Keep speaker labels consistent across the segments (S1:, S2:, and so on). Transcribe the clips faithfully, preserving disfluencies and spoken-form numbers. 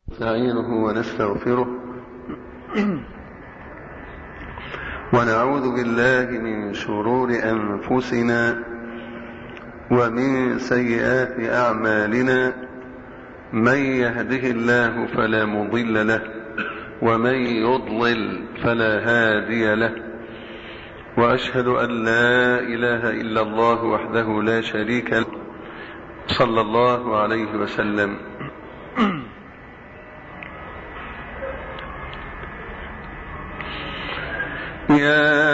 S1: نستعينه ونستغفره ونعوذ بالله من شرور أنفسنا ومن سيئات أعمالنا. من يهده الله فلا مضل له ومن يضلل فلا هادي له، وأشهد أن لا إله إلا الله وحده لا شريك له صلى الله عليه وسلم. يا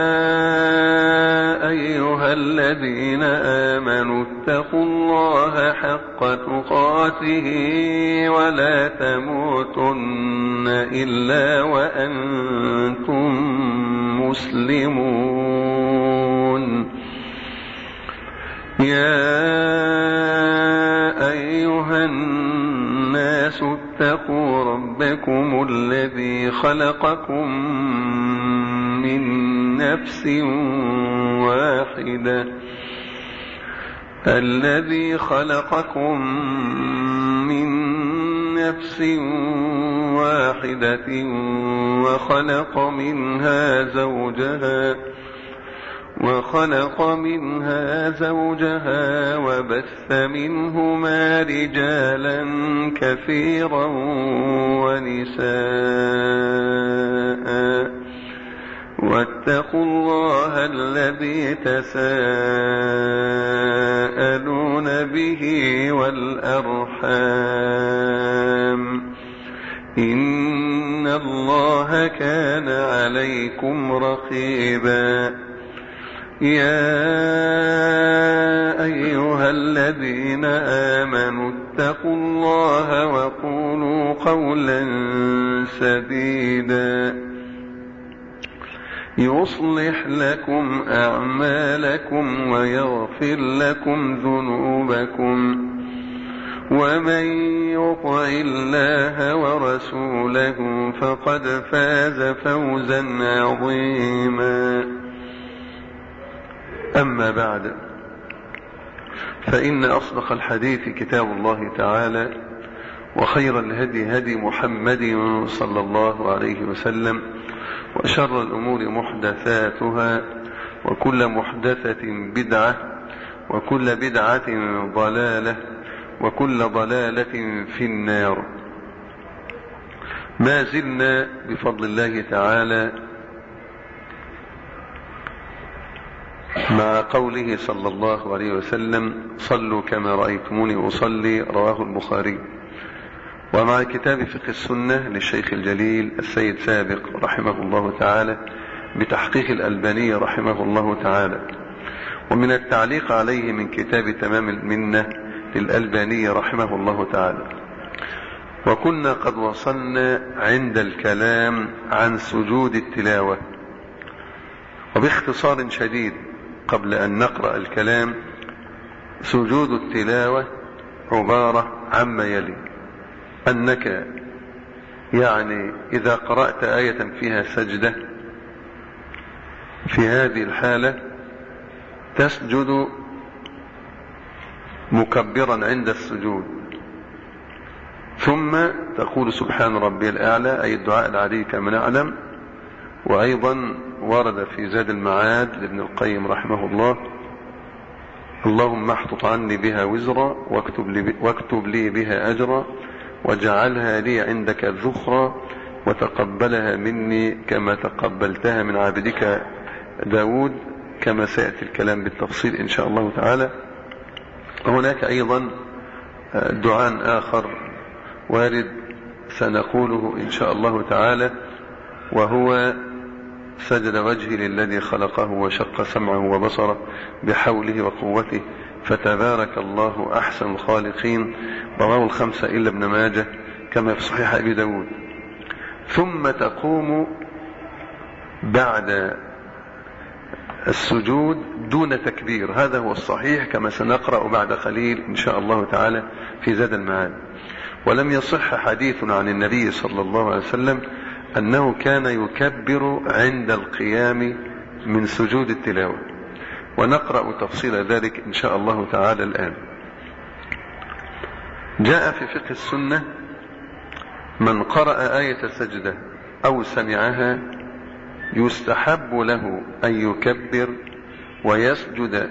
S1: أيها الذين آمنوا اتقوا الله حق تقاته ولا تموتن إلا وأنتم مسلمون. يا أيها الناس اتقوا ربكم الذي خلقكم من نفس واحدة الذي خلقكم من نفس واحدة وخلق منها زوجها وخلق منها زوجها وبث منهما رجالا كثيرا ونساء، واتقوا الله الذي تساءلون به والأرحام إن الله كان عليكم رقيبا. يا أيها الذين آمنوا اتقوا الله وقولوا قولا سديدا يصلح لكم أعمالكم ويغفر لكم ذنوبكم، ومن يطع الله ورسوله فقد فاز فوزا عظيما. أما بعد، فإن أصدق الحديث كتاب الله تعالى، وخير الهدي هدي محمد صلى الله عليه وسلم، وشر الأمور محدثاتها، وكل محدثة بدعة، وكل بدعة ضلالة، وكل ضلالة في النار. ما زلنا بفضل الله تعالى مع قوله صلى الله عليه وسلم: صلوا كما رأيتموني أصلي، رواه البخاري. ومع كتاب فقه السنة للشيخ الجليل السيد سابق رحمه الله تعالى بتحقيق الألباني رحمه الله تعالى، ومن التعليق عليه من كتاب تمام المنة للألباني رحمه الله تعالى. وكنا قد وصلنا عند الكلام عن سجود التلاوة، وباختصار شديد قبل أن نقرأ الكلام: سجود التلاوة عبارة عما يلي: أنك يعني إذا قرأت آية فيها سجدة، في هذه الحالة تسجد مكبرا عند السجود، ثم تقول سبحان ربي الأعلى، أي الدعاء العادي كما نعلم. وأيضا ورد في زاد المعاد لابن القيم رحمه الله: اللهم احطط عني بها وزرا واكتب لي, واكتب لي بها أجرا واجعلها لي عندك ذخرا وتقبلها مني كما تقبلتها من عبدك داود، كما سيأتي الكلام بالتفصيل إن شاء الله تعالى. هناك أيضا دعاء آخر وارد سنقوله إن شاء الله تعالى، وهو: سجد وجهي للذي خلقه وشق سمعه وبصره بحوله وقوته فتبارك الله أحسن الخالقين، رواه الخمسة إلا ابن ماجه كما في صحيح أبي داود. ثم تقوم بعد السجود دون تكبير، هذا هو الصحيح كما سنقرأ بعد قليل إن شاء الله تعالى في زاد المعاد. ولم يصح حديث عن النبي صلى الله عليه وسلم أنه كان يكبر عند القيام من سجود التلاوة، ونقرأ تفصيل ذلك إن شاء الله تعالى الآن. جاء في فقه السنة من قرأ آية السجدة أو سمعها يستحب له أن يكبر ويسجد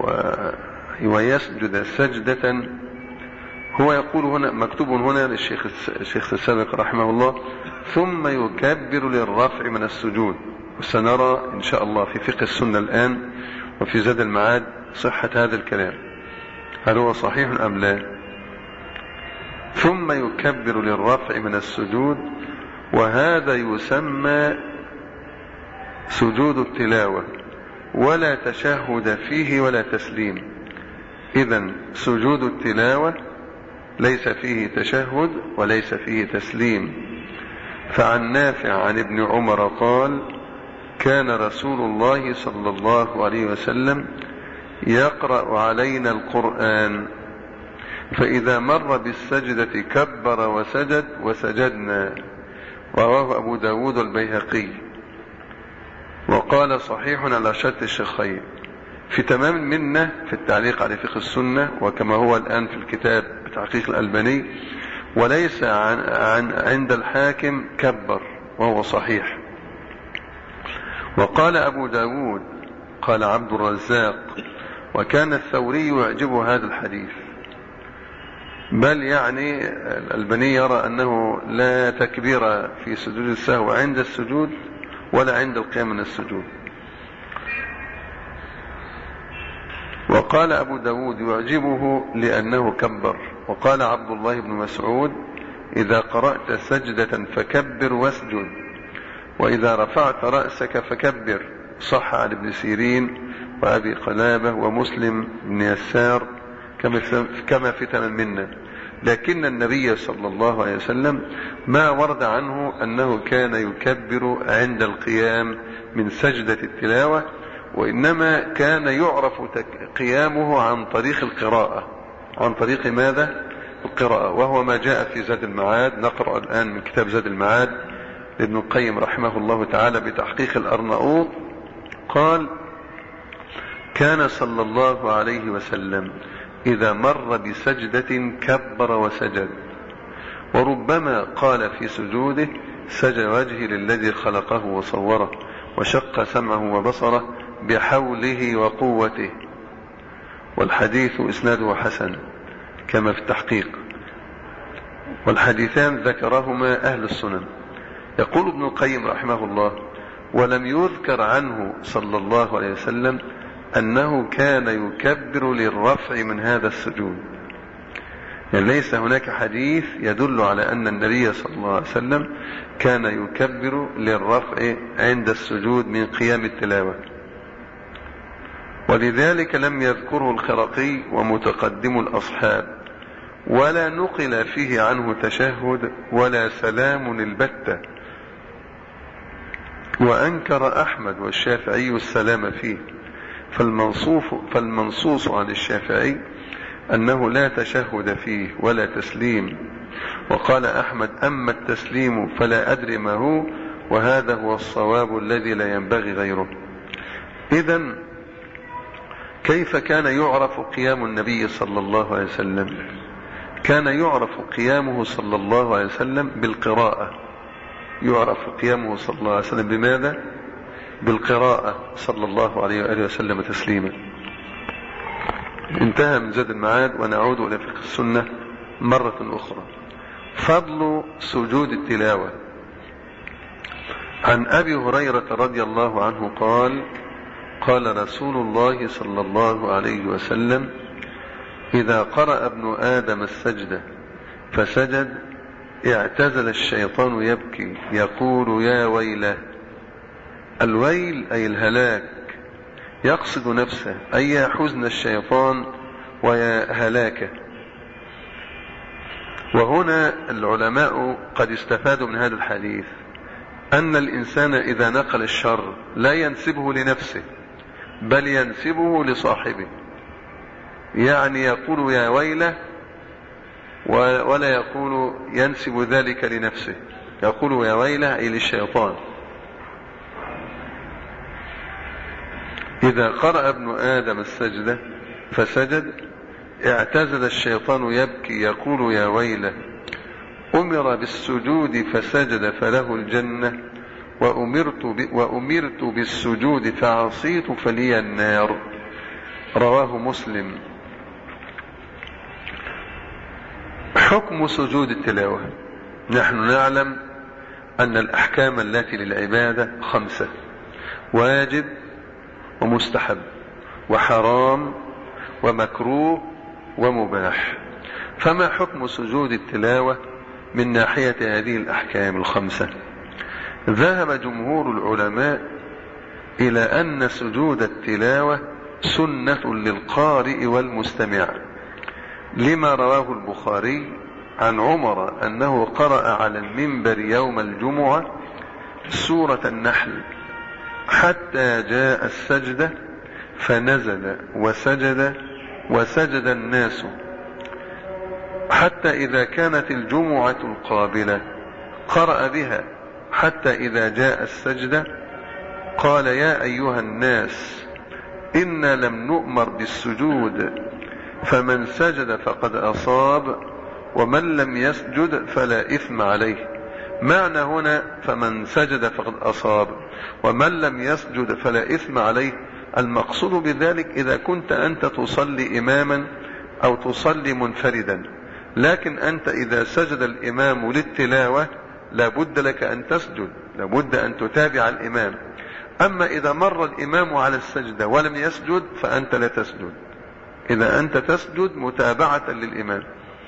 S1: ويسجد سجدة. هو يقول هنا مكتوب هنا للشيخ الشيخ السابق رحمه الله ثم يكبر للرفع من السجود. وسنرى إن شاء الله في فقه السنة الآن وفي زاد المعاد صحة هذا الكلام، هل هو صحيح أم لا. ثم يكبر للرفع من السجود، وهذا يسمى سجود التلاوة، ولا تشهد فيه ولا تسليم. إذن سجود التلاوة ليس فيه تشهد وليس فيه تسليم. فعن نافع عن ابن عمر قال: كان رسول الله صلى الله عليه وسلم يقرأ علينا القرآن، فإذا مر بالسجدة كبر وسجد وسجدنا. رواه أبو داود البيهقي، وقال صحيح على شرط الشيخين. في تمام المنة في التعليق على فقه السنة، وكما هو الآن في الكتاب بتحقيق الألباني، وليس عن عن عند الحاكم كبر، وهو صحيح. وقال أبو داود قال عبد الرزاق: وكان الثوري يعجبه هذا الحديث، بل يعني الألباني يرى أنه لا تكبير في سجود السهو عند السجود ولا عند القيام من السجود. وقال أبو داود يعجبه لأنه كبر. وقال عبد الله بن مسعود: إذا قرأت سجدة فكبر واسجد، وإذا رفعت رأسك فكبر. صح عن ابن سيرين وأبي قلابة ومسلم بن يسار كما في تمام منا. لكن النبي صلى الله عليه وسلم ما ورد عنه أنه كان يكبر عند القيام من سجدة التلاوة، وإنما كان يعرف قيامه عن طريق القراءة. عن طريق ماذا؟ القراءة، وهو ما جاء في زاد المعاد. نقرأ الآن من كتاب زاد المعاد لابن القيم رحمه الله تعالى بتحقيق الأرناؤوط. قال: كان صلى الله عليه وسلم إذا مر بسجدة كبر وسجد، وربما قال في سجوده: سجد وجهي للذي خلقه وصوره وشق سمعه وبصره بحوله وقوته. والحديث إسناده حسن كما في التحقيق، والحديثان ذكرهما أهل السنن. يقول ابن القيم رحمه الله: ولم يذكر عنه صلى الله عليه وسلم أنه كان يكبر للرفع من هذا السجود. يعني ليس هناك حديث يدل على أن النبي صلى الله عليه وسلم كان يكبر للرفع عند السجود من قيام التلاوة، ولذلك لم يذكره الخرقي ومتقدم الأصحاب، ولا نقل فيه عنه تشهد ولا سلام البتة. وأنكر أحمد والشافعي السلام فيه، فالمنصوص, فالمنصوص عن الشافعي أنه لا تشهد فيه ولا تسليم. وقال أحمد: أما التسليم فلا أدري ما هو، وهذا هو الصواب الذي لا ينبغي غيره. إذن كيف كان يعرف قيام النبي صلى الله عليه وسلم؟ كان يعرف قيامه صلى الله عليه وسلم بالقراءة. يعرف قيامه صلى الله عليه وسلم بماذا؟ بالقراءة صلى الله عليه وآله وسلم تسليما. انتهى من زاد المعاد، ونعود إلى فقه السنة مرة أخرى. فضل سجود التلاوة. عن أبي هريرة رضي الله عنه قال: قال رسول الله صلى الله عليه وسلم: إذا قرأ ابن آدم السجدة فسجد اعتزل الشيطان يبكي يقول: يا ويله. الويل أي الهلاك، يقصد نفسه، أي يا حزن الشيطان ويا هلاكه. وهنا العلماء قد استفادوا من هذا الحديث أن الإنسان إذا نقل الشر لا ينسبه لنفسه، بل ينسبه لصاحبه. يعني يقول يا ويله ولا يقول ينسب ذلك لنفسه، يقول يا ويله أي للشيطان. إذا قرأ ابن آدم السجدة فسجد اعتزل الشيطان يبكي يقول: يا ويله. أمر بالسجود فسجد فله الجنة، وأمرت, وأمرت بالسجود فعصيت فلي النار. رواه مسلم. حكم سجود التلاوة. نحن نعلم أن الأحكام التي للعبادة خمسة: واجب ومستحب وحرام ومكروه ومباح. فما حكم سجود التلاوة من ناحية هذه الأحكام الخمسة؟ ذهب جمهور العلماء إلى أن سجود التلاوة سنة للقارئ والمستمع، لما رواه البخاري عن عمر أنه قرأ على المنبر يوم الجمعة سورة النحل حتى جاء السجدة فنزل وسجد وسجد الناس، حتى إذا كانت الجمعة القابلة قرأ بها حتى إذا جاء السجدة قال: يا أيها الناس إنا لم نؤمر بالسجود، فمن سجد فقد أصاب ومن لم يسجد فلا إثم عليه. معنى هنا فمن سجد فقد أصاب ومن لم يسجد فلا إثم عليه، المقصود بذلك إذا كنت أنت تصلي إماما أو تصلي منفردا، لكن أنت إذا سجد الإمام للتلاوة لابد لك أن تسجد، لابد أن تتابع الإمام. أما إذا مر الإمام على السجدة ولم يسجد فأنت لا تسجد، إذا أنت تسجد متابعة للإمام.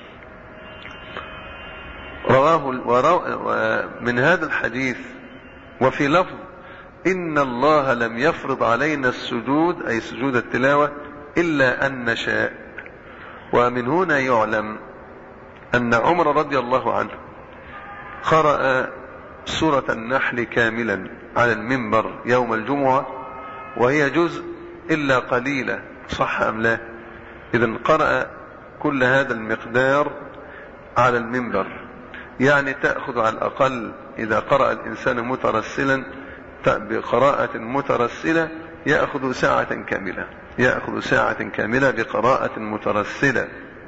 S1: رواه من هذا الحديث وفي لفظ: إن الله لم يفرض علينا السجود، أي سجود التلاوة، إلا أن نشاء. ومن هنا يعلم أن عمر رضي الله عنه قرأ سورة النحل كاملا على المنبر يوم الجمعة، وهي جزء إلا قليلة، صح أم لا؟ إذن قرأ كل هذا المقدار على المنبر، يعني تأخذ على الأقل إذا قرأ الإنسان مترسلا بقراءة مترسلة يأخذ ساعة كاملة، يأخذ ساعة كاملة بقراءة مترسلة.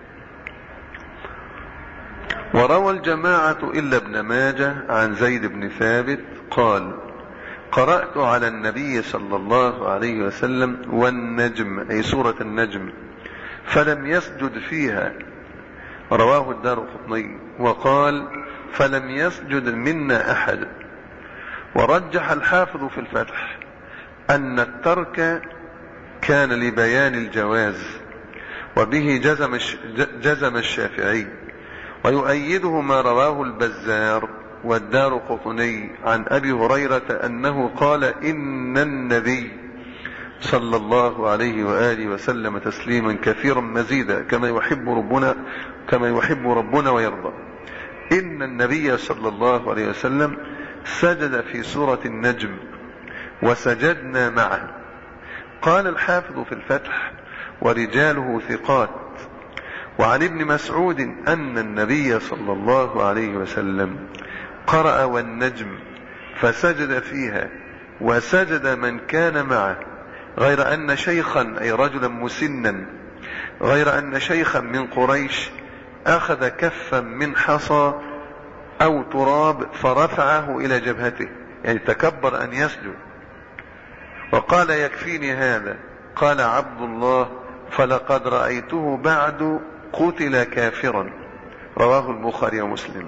S1: وروى الجماعة إلا ابن ماجه عن زيد بن ثابت قال: قرأت على النبي صلى الله عليه وسلم والنجم، أي سورة النجم، فلم يسجد فيها. رواه الدارقطني وقال: فلم يسجد منا أحد. ورجح الحافظ في الفتح أن الترك كان لبيان الجواز، وبه جزم جزم الشافعي، ويؤيده ما رواه البزار والدارقطني عن أبي هريرة أنه قال: إن النبي صلى الله عليه وآله وسلم تسليما كثيرا مزيدا كما يحب ربنا كما يحب ربنا ويرضى. إن النبي صلى الله عليه وسلم سجد في سورة النجم وسجدنا معه. قال الحافظ في الفتح: ورجاله ثقات. وعن ابن مسعود أن النبي صلى الله عليه وسلم قرأ والنجم فسجد فيها وسجد من كان معه، غير أن شيخا، أي رجلا مسنا، غير أن شيخا من قريش أخذ كفا من حصى أو تراب فرفعه إلى جبهته، يعني تكبر أن يسجد، وقال: يكفيني هذا. قال عبد الله: فلقد رأيته بعد قتل كافرا. رواه البخاري ومسلم.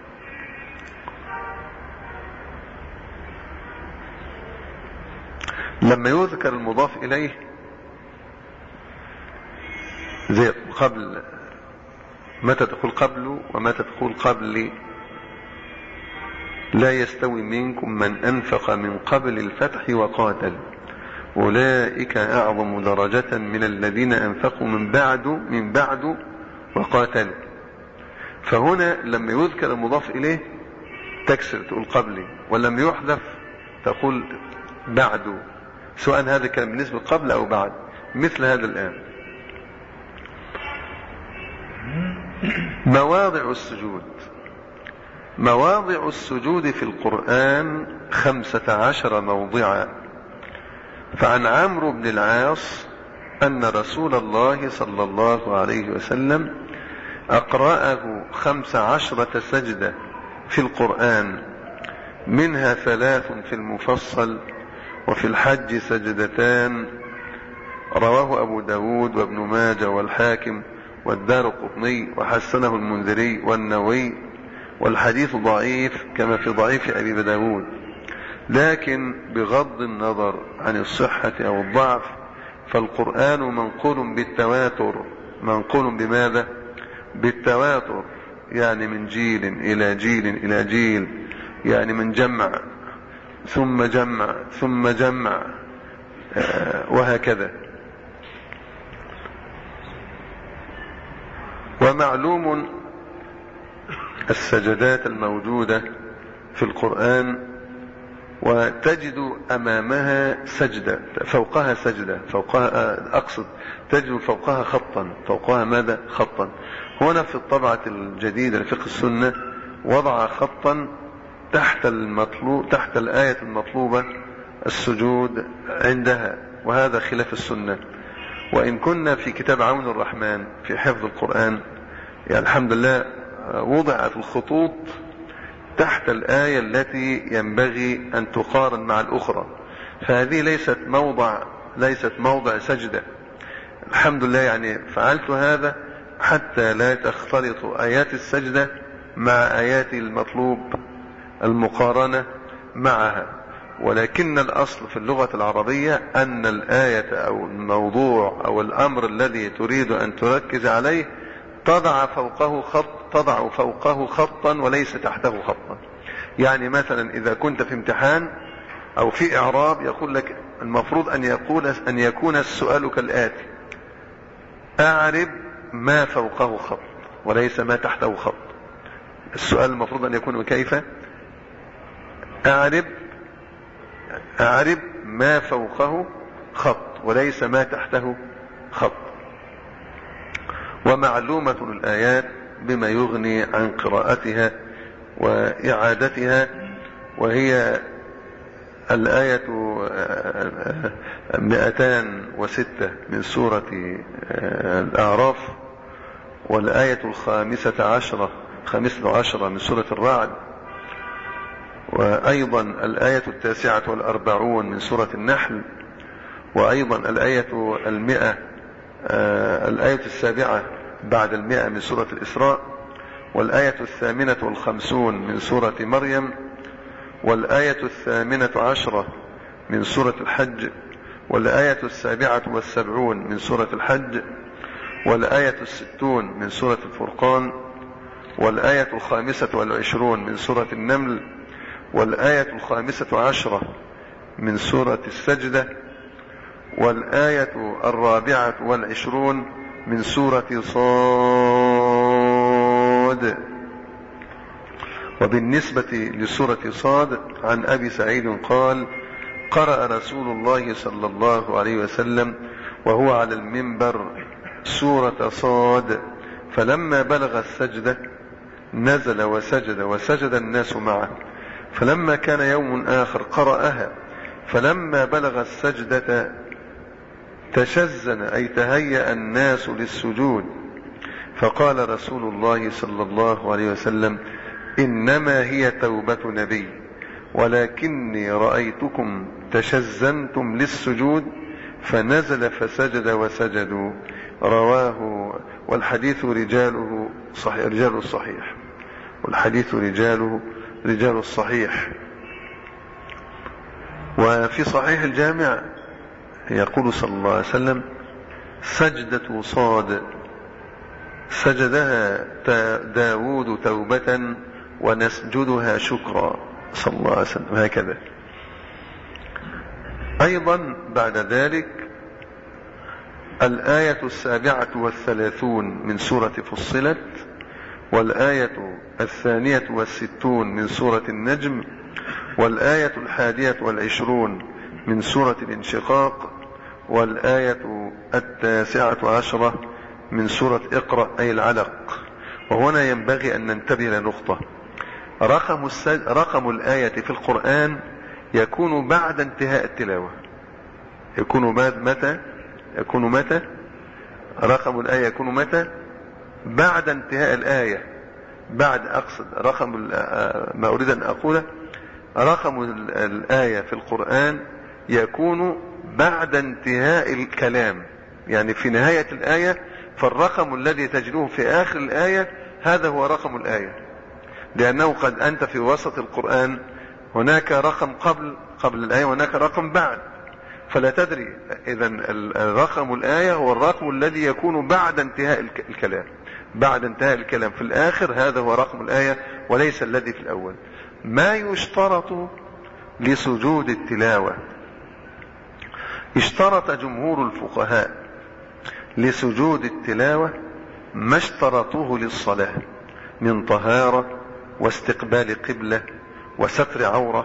S1: لما يذكر المضاف إليه زي قبل، متى تقول قبل ومتى تقول قبل؟ لا يستوي منكم من أنفق من قبل الفتح وقاتل أولئك أعظم درجة من الذين أنفقوا من بعد من بعد وقاتلوا. فهنا لما يذكر المضاف إليه تكسر تقول قبل، ولما يحذف تقول بعد، سواء هذا كان بالنسبة قبل أو بعد، مثل هذا الآن. مواضع السجود. مواضع السجود في القرآن خمسة عشر موضعا. فعن عمرو بن العاص أن رسول الله صلى الله عليه وسلم أقرأه خمس عشرة سجدة في القرآن، منها ثلاث في المفصل وفي الحج سجدتان، رواه أبو داود وابن ماجه والحاكم والدارقطني وحسنه المنذري والنووي، والحديث ضعيف كما في ضعيف أبي داود، لكن بغض النظر عن الصحة أو الضعف فالقرآن منقول بالتواتر. منقول بماذا؟ بالتواتر، يعني من جيل إلى جيل إلى جيل، يعني من جمع ثم جمع ثم جمع وهكذا. ومعلوم السجدات الموجودة في القرآن وتجد أمامها سجدة، فوقها سجدة، فوقها أقصد تجد فوقها خطا، فوقها ماذا؟ خطا. هنا في الطبعة الجديدة لفقه السنة وضع خطا تحت المطلوب، تحت الآية المطلوبة السجود عندها، وهذا خلاف السنة. وإن كنا في كتاب عون الرحمن في حفظ القرآن، يعني الحمد لله وضعت الخطوط تحت الآية التي ينبغي أن تقارن مع الأخرى، فهذه ليست موضع ليست موضع سجدة. الحمد لله، يعني فعلت هذا حتى لا تختلط آيات السجدة مع آيات المطلوب المقارنة معها. ولكن الأصل في اللغة العربية أن الآية أو الموضوع أو الأمر الذي تريد أن تركز عليه تضع فوقه خط تضع فوقه خطا وليس تحته خطا. يعني مثلا إذا كنت في امتحان أو في إعراب يقول لك المفروض أن يقول أن يكون السؤال كالآتي: أعرب ما فوقه خط وليس ما تحته خط. السؤال المفروض أن يكون كيف؟ أعرب أعرب ما فوقه خط وليس ما تحته خط. ومعلومة الآيات بما يغني عن قراءتها وإعادتها، وهي الآية مئتان وستة من سورة الأعراف، والآية الخامسة عشرة خامسة عشرة من سورة الرعد، وأيضا الآية التاسعة والأربعون من سورة النحل، وأيضا الآية المئة الآية السابعة بعد المئة من سورة الإسراء، والآية الثامنة والخمسون من سورة مريم، والآية الثامنة عشرة من سورة الحج، والآية السابعة والسبعون من سورة الحج، والآية الستون من سورة الفرقان، والآية الخامسة والعشرون من سورة النمل، والآية الخامسة عشرة من سورة السجدة، والآية الرابعة والعشرون من سورة صاد. وبالنسبة لسورة صاد عن أبي سعيد قال: قرأ رسول الله صلى الله عليه وسلم وهو على المنبر سورة صاد، فلما بلغ السجدة نزل وسجد وسجد الناس معه، فلما كان يوم آخر قرأها، فلما بلغ السجدة تشزن أي تهيأ الناس للسجود، فقال رسول الله صلى الله عليه وسلم: إنما هي توبة نبي، ولكني رأيتكم تشزنتم للسجود، فنزل فسجد وسجدوا. رواه، والحديث رجاله صحيح، رجال الصحيح، والحديث رجاله رجال الصحيح. وفي صحيح الجامع يقول صلى الله عليه وسلم: سجدة صاد سجدها داود توبة ونسجدها شكرا، صلى الله عليه وسلم، هكذا. أيضا بعد ذلك الآية السابعة والثلاثون من سورة فصلت، والآية الثانية والستون من سورة النجم، والآية الحادية والعشرون من سورة الانشقاق، والآية التاسعة عشرة من سورة اقرأ أي العلق. وهنا ينبغي أن ننتبه لنقطة: رقم, السج... رقم الآية في القرآن يكون بعد انتهاء التلاوة. يكون بعد متى؟ يكون متى؟ رقم الآية يكون متى؟ بعد انتهاء الآية، بعد أقصد رقم ما أريد أن أقوله، رقم الآية في القرآن يكون بعد انتهاء الكلام، يعني في نهاية الآية، فالرقم الذي تجدوه في آخر الآية هذا هو رقم الآية، لأنه قد أنت في وسط القرآن هناك رقم قبل قبل الآية وهناك رقم بعد، فلا تدري. إذن الرقم الآية هو الرقم الذي يكون بعد انتهاء الكلام، بعد انتهاء الكلام في الآخر، هذا هو رقم الآية وليس الذي في الأول. ما يشترط لسجود التلاوة، اشترط جمهور الفقهاء لسجود التلاوة ما اشترطوه للصلاة من طهارة واستقبال قبلة وستر عورة،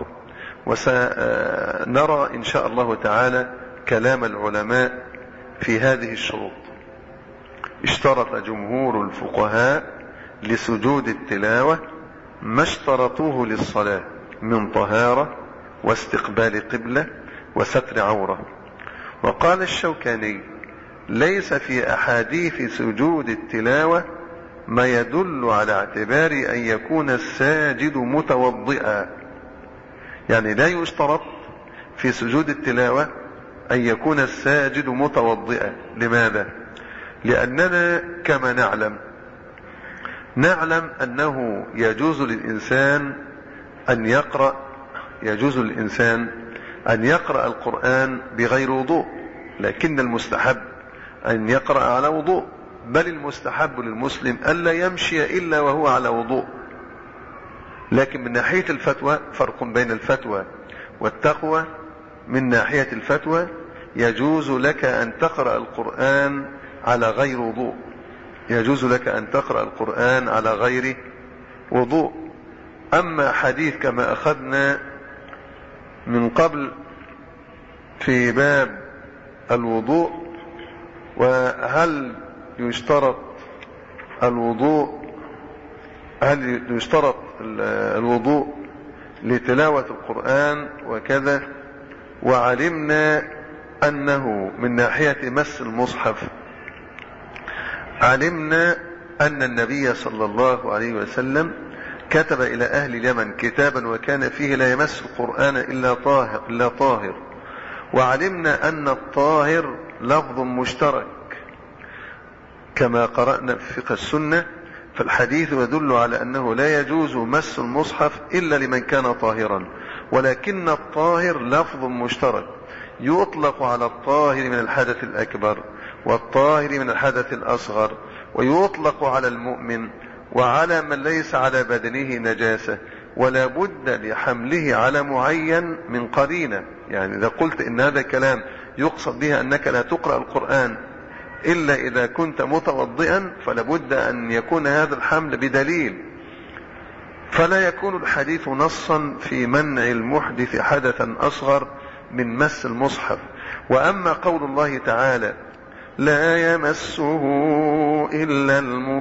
S1: وسنرى إن شاء الله تعالى كلام العلماء في هذه الشروط. اشترط جمهور الفقهاء لسجود التلاوة ما اشترطوه للصلاة من طهارة واستقبال قبلة وستر عورة. وقال الشوكاني: ليس في أحاديث سجود التلاوة ما يدل على اعتبار أن يكون الساجد متوضئا، يعني لا يشترط في سجود التلاوة أن يكون الساجد متوضئا. لماذا؟ لأننا كما نعلم نعلم أنه يجوز للإنسان أن يقرأ يجوز للإنسان أن يقرأ القرآن بغير وضوء، لكن المستحب أن يقرأ على وضوء، بل المستحب للمسلم ألا يمشي إلا وهو على وضوء. لكن من ناحية الفتوى فرق بين الفتوى والتقوى. من ناحية الفتوى يجوز لك أن تقرأ القرآن على غير وضوء، يجوز لك أن تقرأ القرآن على غير وضوء. أما حديث كما أخذنا من قبل في باب الوضوء، وهل يشترط الوضوء هل يشترط الوضوء لتلاوة القرآن وكذا، وعلمنا أنه من ناحية مس المصحف علمنا أن النبي صلى الله عليه وسلم كتب إلى أهل اليمن كتابا وكان فيه لا يمس القرآن إلا طاهر, إلا طاهر. وعلمنا أن الطاهر لفظ مشترك كما قرأنا في فقه السنة، فالحديث يدل على أنه لا يجوز مس المصحف إلا لمن كان طاهرا، ولكن الطاهر لفظ مشترك يطلق على الطاهر من الحدث الأكبر والطاهر من الحدث الأصغر، ويطلق على المؤمن وعلى من ليس على بدنه نجاسة، ولا بد لحمله على معين من قرينة. يعني إذا قلت إن هذا كلام يقصد به أنك لا تقرأ القرآن إلا إذا كنت متوضئا، فلا بد أن يكون هذا الحمل بدليل، فلا يكون الحديث نصا في منع المحدث حدثا أصغر من مس المصحف. وأما قول الله تعالى: لا يمسه إلا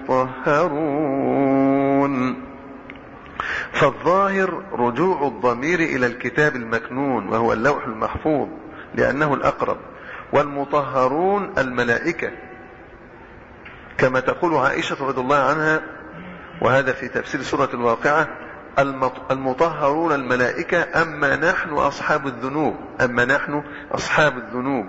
S1: المطهرون، فالظاهر رجوع الضمير إلى الكتاب المكنون وهو اللوح المحفوظ لأنه الأقرب، والمطهرون الملائكة كما تقول عائشة رضي الله عنها، وهذا في تفسير سورة الواقعة: المطهرون الملائكة أما نحن أصحاب الذنوب أما نحن أصحاب الذنوب.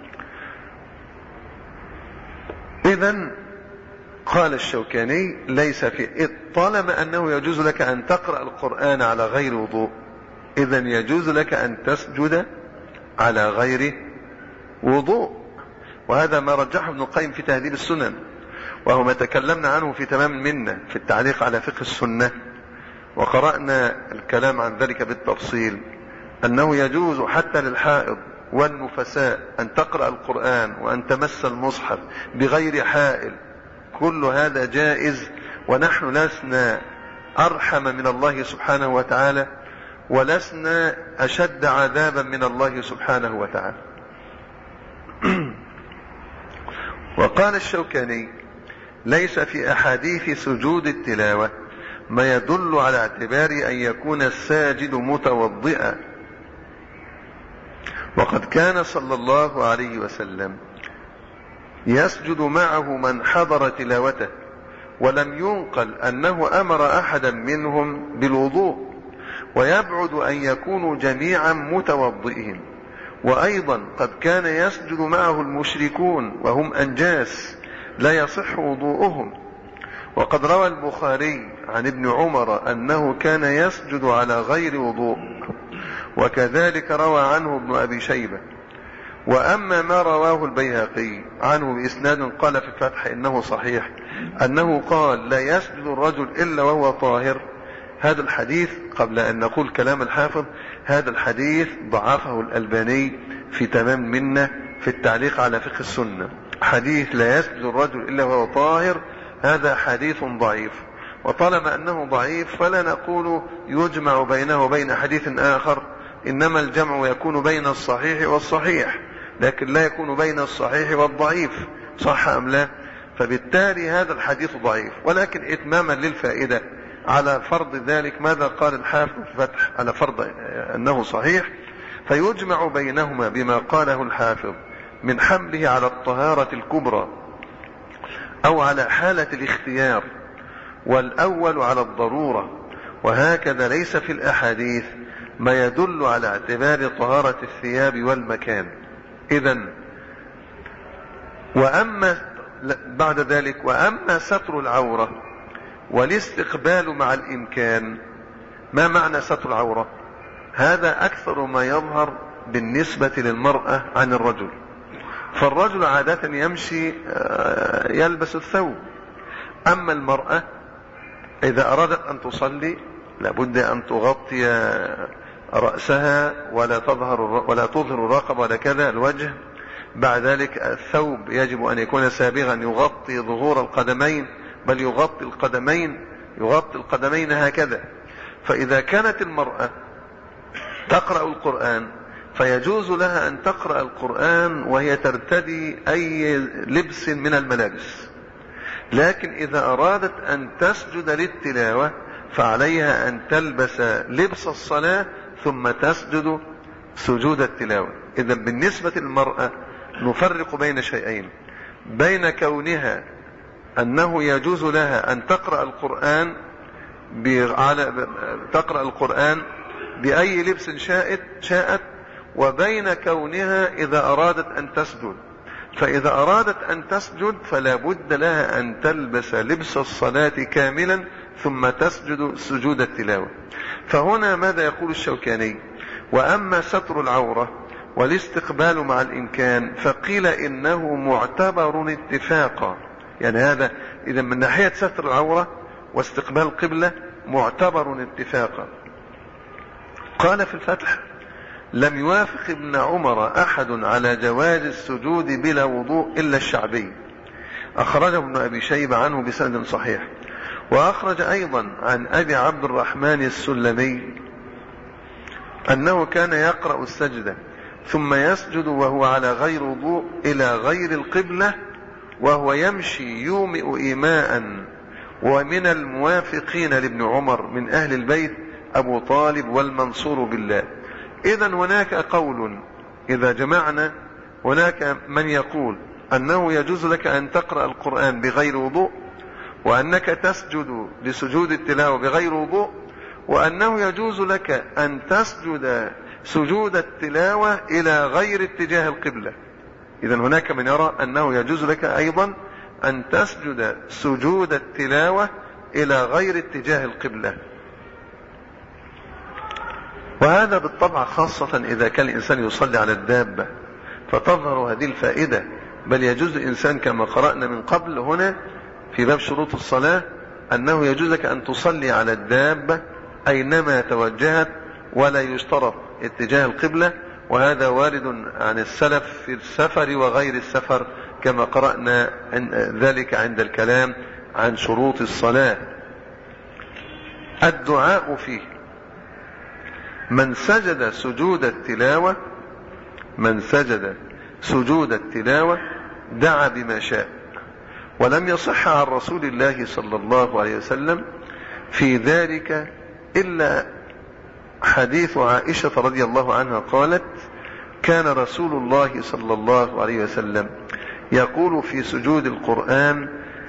S1: إذن قال الشوكاني: ليس في طالما أنه يجوز لك أن تقرأ القرآن على غير وضوء، إذن يجوز لك أن تسجد على غير وضوء. وهذا ما رجحه ابن القيم في تهذيب السنن، وهو ما تكلمنا عنه في تمام المنة في التعليق على فقه السنة، وقرأنا الكلام عن ذلك بالتفصيل، أنه يجوز حتى للحائض والنفساء أن تقرأ القرآن وأن تمس المصحف بغير حائل، كل هذا جائز، ونحن لسنا أرحم من الله سبحانه وتعالى ولسنا أشد عذابا من الله سبحانه وتعالى. وقال الشوكاني: ليس في أحاديث سجود التلاوة ما يدل على اعتبار أن يكون الساجد متوضئا، وقد كان صلى الله عليه وسلم يسجد معه من حضر تلاوته، ولم ينقل أنه أمر أحدا منهم بالوضوء، ويبعد أن يكونوا جميعا متوضئين. وأيضا قد كان يسجد معه المشركون وهم أنجاس لا يصح وضوءهم. وقد روى البخاري عن ابن عمر أنه كان يسجد على غير وضوء، وكذلك روى عنه ابن أبي شيبة. وأما ما رواه البيهقي عنه بإسناد قال في الفتح إنه صحيح أنه قال لا يسجد الرجل إلا وهو طاهر، هذا الحديث قبل أن نقول كلام الحافظ، هذا الحديث ضعفه الألباني في تمام المنة في التعليق على فقه السنة. حديث لا يسجد الرجل إلا وهو طاهر هذا حديث ضعيف، وطالما أنه ضعيف فلا نقول يجمع بينه وبين حديث آخر، إنما الجمع يكون بين الصحيح والصحيح، لكن لا يكون بين الصحيح والضعيف، صح أم لا؟ فبالتالي هذا الحديث ضعيف. ولكن إتماما للفائدة على فرض ذلك ماذا قال الحافظ في الفتح على فرض أنه صحيح، فيجمع بينهما بما قاله الحافظ من حمله على الطهارة الكبرى أو على حالة الاختيار، والأول على الضرورة. وهكذا ليس في الأحاديث ما يدل على اعتبار طهارة الثياب والمكان. إذن وأما بعد ذلك وأما ستر العورة والاستقبال مع الإمكان. ما معنى ستر العورة؟ هذا أكثر ما يظهر بالنسبة للمرأة عن الرجل. فالرجل عادة يمشي يلبس الثوب، أما المرأة إذا أرادت أن تصلي لابد أن تغطي رأسها ولا تظهر ولا تظهر الرقبة ولا كذا الوجه. بعد ذلك الثوب يجب أن يكون سابغا يغطي ظهور القدمين، بل يغطي القدمين يغطي القدمين هكذا. فإذا كانت المرأة تقرأ القرآن فيجوز لها أن تقرأ القرآن وهي ترتدي أي لبس من الملابس، لكن إذا أرادت أن تسجد للتلاوة فعليها أن تلبس لبس الصلاة ثم تسجد سجود التلاوة. إذا بالنسبة للمرأة نفرق بين شيئين، بين كونها أنه يجوز لها أن تقرأ القرآن على تقرأ القرآن بأي لبس شاءت شاءت وبين كونها إذا أرادت أن تسجد. فإذا أرادت أن تسجد فلا بد لها أن تلبس لبس الصلاة كاملا ثم تسجد سجود التلاوة. فهنا ماذا يقول الشوكاني؟ وأما ستر العورة والاستقبال مع الإمكان فقيل إنه معتبر اتفاقا. يعني هذا إذا من ناحية ستر العورة واستقبال القبلة معتبر اتفاقا. قال في الفتح لم يوافق ابن عمر أحد على جواز السجود بلا وضوء إلا الشعبي، أخرجه ابن أبي شيبة عنه بسند صحيح. وأخرج أيضا عن أبي عبد الرحمن السلمي أنه كان يقرأ السجدة ثم يسجد وهو على غير وضوء إلى غير القبلة وهو يمشي يومئ إيماء. ومن الموافقين لابن عمر من أهل البيت أبو طالب والمنصور بالله. إذن هناك قول إذا جمعنا، هناك من يقول أنه يجوز لك أن تقرأ القرآن بغير وضوء، وأنك تسجد لسجود التلاوة بغير وضوء، وأنه يجوز لك أن تسجد سجود التلاوة إلى غير اتجاه القبلة. إذن هناك من يرى أنه يجوز لك أيضا أن تسجد سجود التلاوة إلى غير اتجاه القبلة. وهذا بالطبع خاصة إذا كان الإنسان يصلي على الدابة فتظهر هذه الفائدة. بل يجوز الإنسان كما قرأنا من قبل هنا في باب شروط الصلاة أنه يجوز لك أن تصلي على الدابة أينما توجهت ولا يشترط اتجاه القبلة. وهذا وارد عن السلف في السفر وغير السفر كما قرأنا ذلك عند الكلام عن شروط الصلاة. الدعاء فيه: من سجد سجود التلاوة من سجد سجود التلاوة دعا بما شاء. ولم يصح عن رسول الله صلى الله عليه وسلم في ذلك إلا حديث عائشة رضي الله عنها قالت: كان رسول الله صلى الله عليه وسلم يقول في سجود القرآن: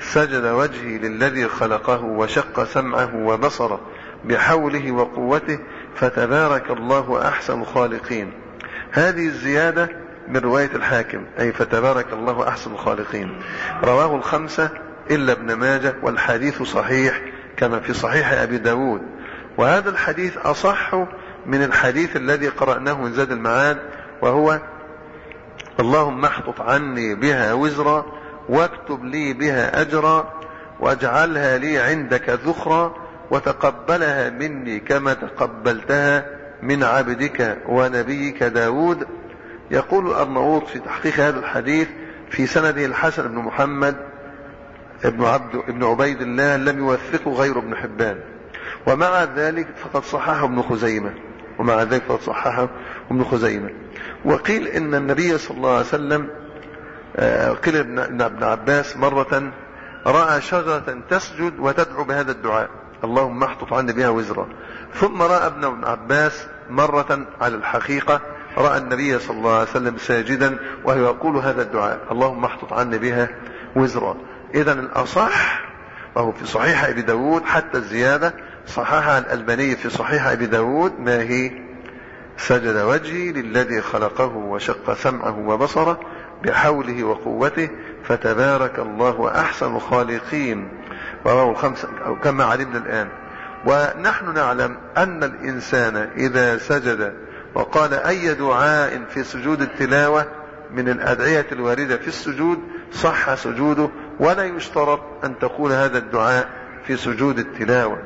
S1: سجد وجهي للذي خلقه وشق سمعه وبصره بحوله وقوته فتبارك الله أحسن الخالقين. هذه الزيادة من رواية الحاكم، أي فتبارك الله أحسن الخالقين. رواه الخمسة إلا ابن ماجه، والحديث صحيح كما في صحيح أبي داود. وهذا الحديث أصح من الحديث الذي قرأناه من زاد المعاد، وهو اللهم احطط عني بها وزرا واكتب لي بها أجرا واجعلها لي عندك ذخرا وتقبلها مني كما تقبلتها من عبدك ونبيك داود. يقول الأرناؤوط في تحقيق هذا الحديث في سنده الحسن بن محمد ابن عبد ابن عبيد الله لم يوثقه غير ابن حبان، ومع ذلك فقد صححه ابن خزيمة ومع ذلك فقد صححه ابن خزيمة. وقيل إن النبي صلى الله عليه وسلم قيل ابن ابن عباس مرة رأى شجرة تسجد وتدعو بهذا الدعاء اللهم احطط عني بها وزرا. ثم رأى ابن عباس مرة على الحقيقة رأى النبي صلى الله عليه وسلم ساجدا وهو يقول هذا الدعاء اللهم احطط عني بها وزرا. إذن الأصح وهو في صحيح أبي داود، حتى الزيادة صححها الألباني في صحيح أبي داود، ما هي سجد وجهي للذي خلقه وشق سمعه وبصره بحوله وقوته فتبارك الله أحسن الخالقين. وهو الخمسة أو كما علمنا الآن. ونحن نعلم أن الإنسان إذا سجد وقال أي دعاء في سجود التلاوة من الأدعية الواردة في السجود صح سجوده، ولا يشترط أن تقول هذا الدعاء في سجود التلاوة.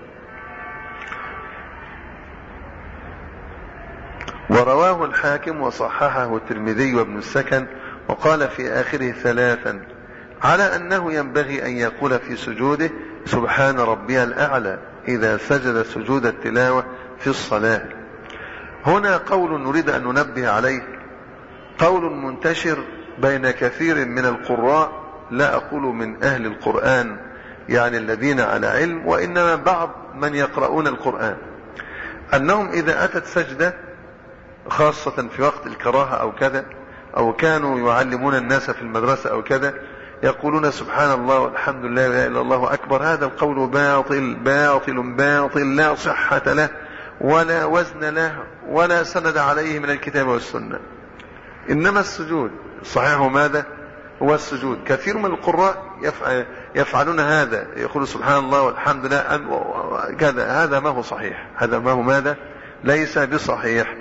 S1: ورواه الحاكم وصححه الترمذي وابن السكن وقال في آخره ثلاثا على أنه ينبغي أن يقول في سجوده سبحان ربي الأعلى إذا سجد سجود التلاوة في الصلاة. هنا قول نريد أن ننبه عليه، قول منتشر بين كثير من القراء، لا أقول من أهل القرآن يعني الذين على علم، وإنما بعض من يقرؤون القرآن، أنهم إذا أتت سجدة خاصة في وقت الكراهة أو كذا، أو كانوا يعلمون الناس في المدرسة أو كذا، يقولون سبحان الله والحمد لله ولا إله إلا الله أكبر. هذا القول باطل باطل باطل لا صحة له ولا وزن له ولا سند عليه من الكتاب والسنة. إنما السجود صحيح ماذا هو السجود. كثير من القراء يفعلون هذا، يقول سبحان الله والحمد لله كذا، هذا ما هو صحيح، هذا ما هو ماذا ليس بصحيح.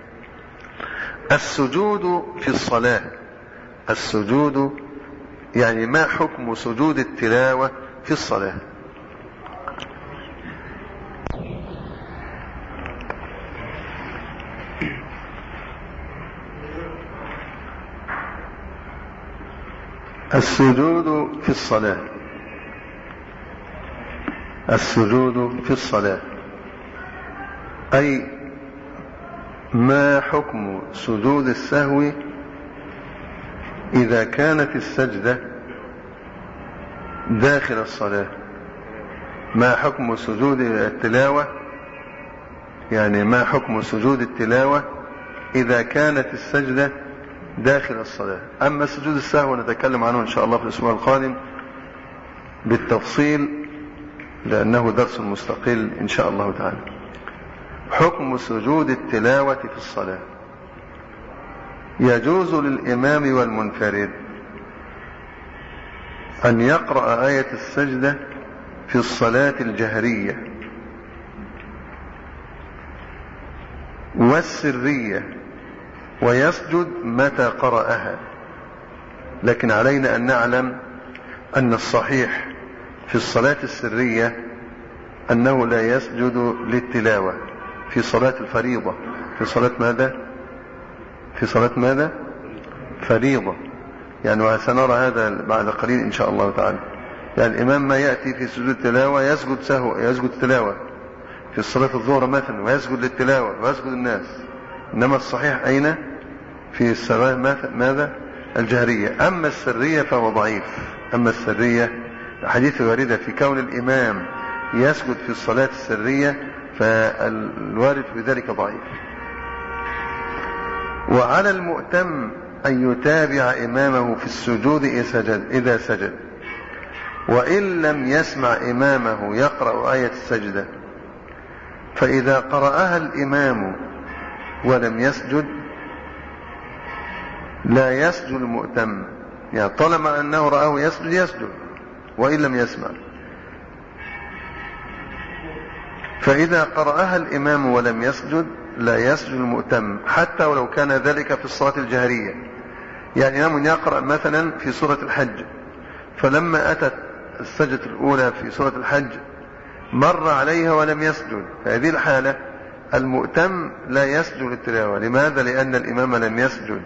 S1: السجود في الصلاة، السجود يعني ما حكم سجود التلاوة في الصلاة؟ السجود في الصلاة، السجود في الصلاة أي ما حكم سجود السهو إذا كانت السجدة داخل الصلاة. ما حكم سجود التلاوة يعني ما حكم سجود التلاوة إذا كانت السجدة داخل الصلاة. أما سجود السهو نتكلم عنه إن شاء الله في الأسبوع القادم بالتفصيل لأنه درس مستقل إن شاء الله تعالى. حكم سجود التلاوة في الصلاة: يجوز للإمام والمنفرد أن يقرأ آية السجدة في الصلاة الجهرية والسرية ويسجد متى قرأها، لكن علينا أن نعلم أن الصحيح في الصلاة السرية أنه لا يسجد للتلاوة في صلاة الفريضة. في صلاة ماذا؟ في صلاة ماذا؟ فريضة يعني، وسنرى هذا بعد قليل إن شاء الله تعالى. يعني الإمام ما يأتي في سجود التلاوة يسجد سهو يسجد التلاوة في الصلاة الظهر مثلا ويسجد للتلاوة ويسجد الناس، إنما الصحيح أين؟ في الصلاة ماذا؟ الجهرية. أما السرية فهو ضعيف. أما السرية حديث واردة في كون الإمام يسجد في الصلاة السرية فالوارد في ذلك ضعيف. وعلى المؤتم أن يتابع إمامه في السجود إذا سجد، وإن لم يسمع إمامه يقرأ آية السجدة، فإذا قرأها الإمام ولم يسجد لا يسجد المؤتم، يعني طالما أنه رآه يسجد يسجد وإن لم يسمع. فإذا قرأها الإمام ولم يسجد لا يسجد المؤتم، حتى ولو كان ذلك في الصلاة الجهرية. يعني إمام يقرأ مثلا في سورة الحج، فلما أتت السجدة الأولى في سورة الحج مر عليها ولم يسجد، فهذه الحالة المؤتم لا يسجد للتلاوة. لماذا؟ لأن الإمام لم يسجد،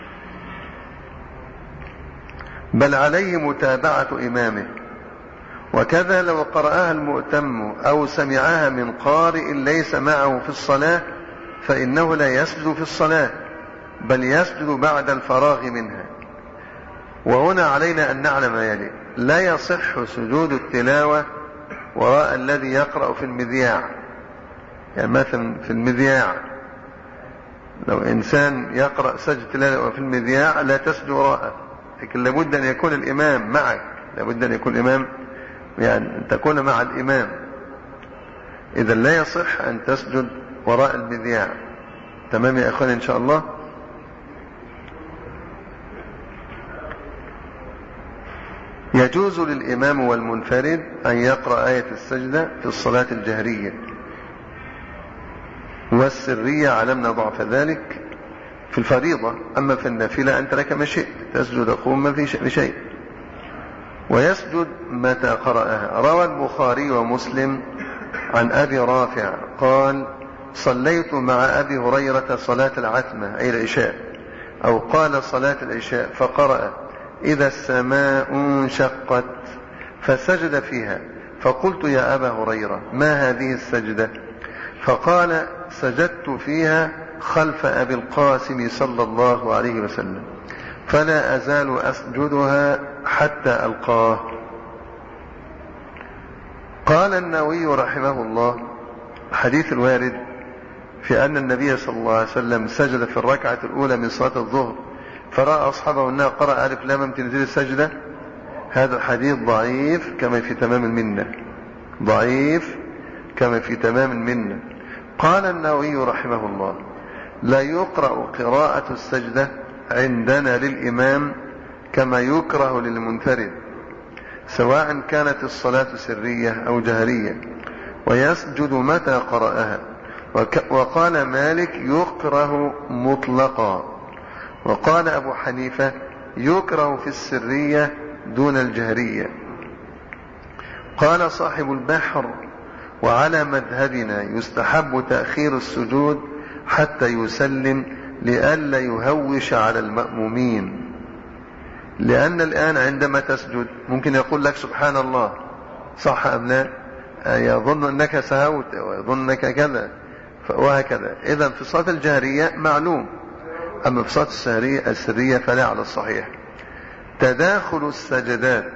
S1: بل عليه متابعة إمامه. وكذا لو قرأها المؤتم أو سمعها من قارئ ليس معه في الصلاة فإنه لا يسجد في الصلاة، بل يسجد بعد الفراغ منها. وهنا علينا أن نعلم ما يلي: لا يصح سجود التلاوة وراء الذي يقرأ في المذياع. يعني مثلا في المذياع لو إنسان يقرأ سجد تلاوة في المذياع لا تسجد وراءه، لكن لابد أن يكون الإمام معك، لابد أن يكون الإمام، يعني أن تكون مع الإمام. إذا لا يصح أن تسجد وراء المذياع. تمام يا أخواني إن شاء الله؟ يجوز للإمام والمنفرد أن يقرأ آية السجدة في الصلاة الجهرية والسرية، علمنا ضعف ذلك في الفريضة. أما في النافلة أنت لك ما شئت، تسجد قوم ما في شيء. ويسجد متى قرأها. روى البخاري ومسلم عن أبي رافع قال: صليت مع أبي هريرة صلاة العتمة أي العشاء، أو قال صلاة العشاء، فقرأ: إذا السماء انشقت، فسجد فيها. فقلت: يا أبا هريرة ما هذه السجدة؟ فقال: سجدت فيها خلف أبي القاسم صلى الله عليه وسلم، فلا أزال أسجدها حتى ألقاه. قال النووي رحمه الله: حديث الوارد في أن النبي صلى الله عليه وسلم سجد في الركعة الأولى من صلاة الظهر فرأى أصحابه أنه قرأ ألف لام تنزيل السجدة، هذا الحديث ضعيف كما في تمام المنة، ضعيف كما في تمام المنة. قال النووي رحمه الله: لا يقرأ قراءة السجدة عندنا للإمام كما يكره للمنفرد، سواء كانت الصلاة سرية أو جهرية، ويسجد متى قرأها. وقال مالك: يكره مطلقا. وقال أبو حنيفة: يكره في السرية دون الجهرية. قال صاحب البحر: وعلى مذهبنا يستحب تأخير السجود حتى يسلم لئلا يهوش على المأمومين، لأن الآن عندما تسجد ممكن يقول لك سبحان الله، صح أم لا؟ يظن أنك سهوت ويظن أنك كذا وهكذا. إذا في الصلاة الجهرية معلوم، أما في الصلاة السرية, السرية فلا على الصحيح. تداخل السجدات،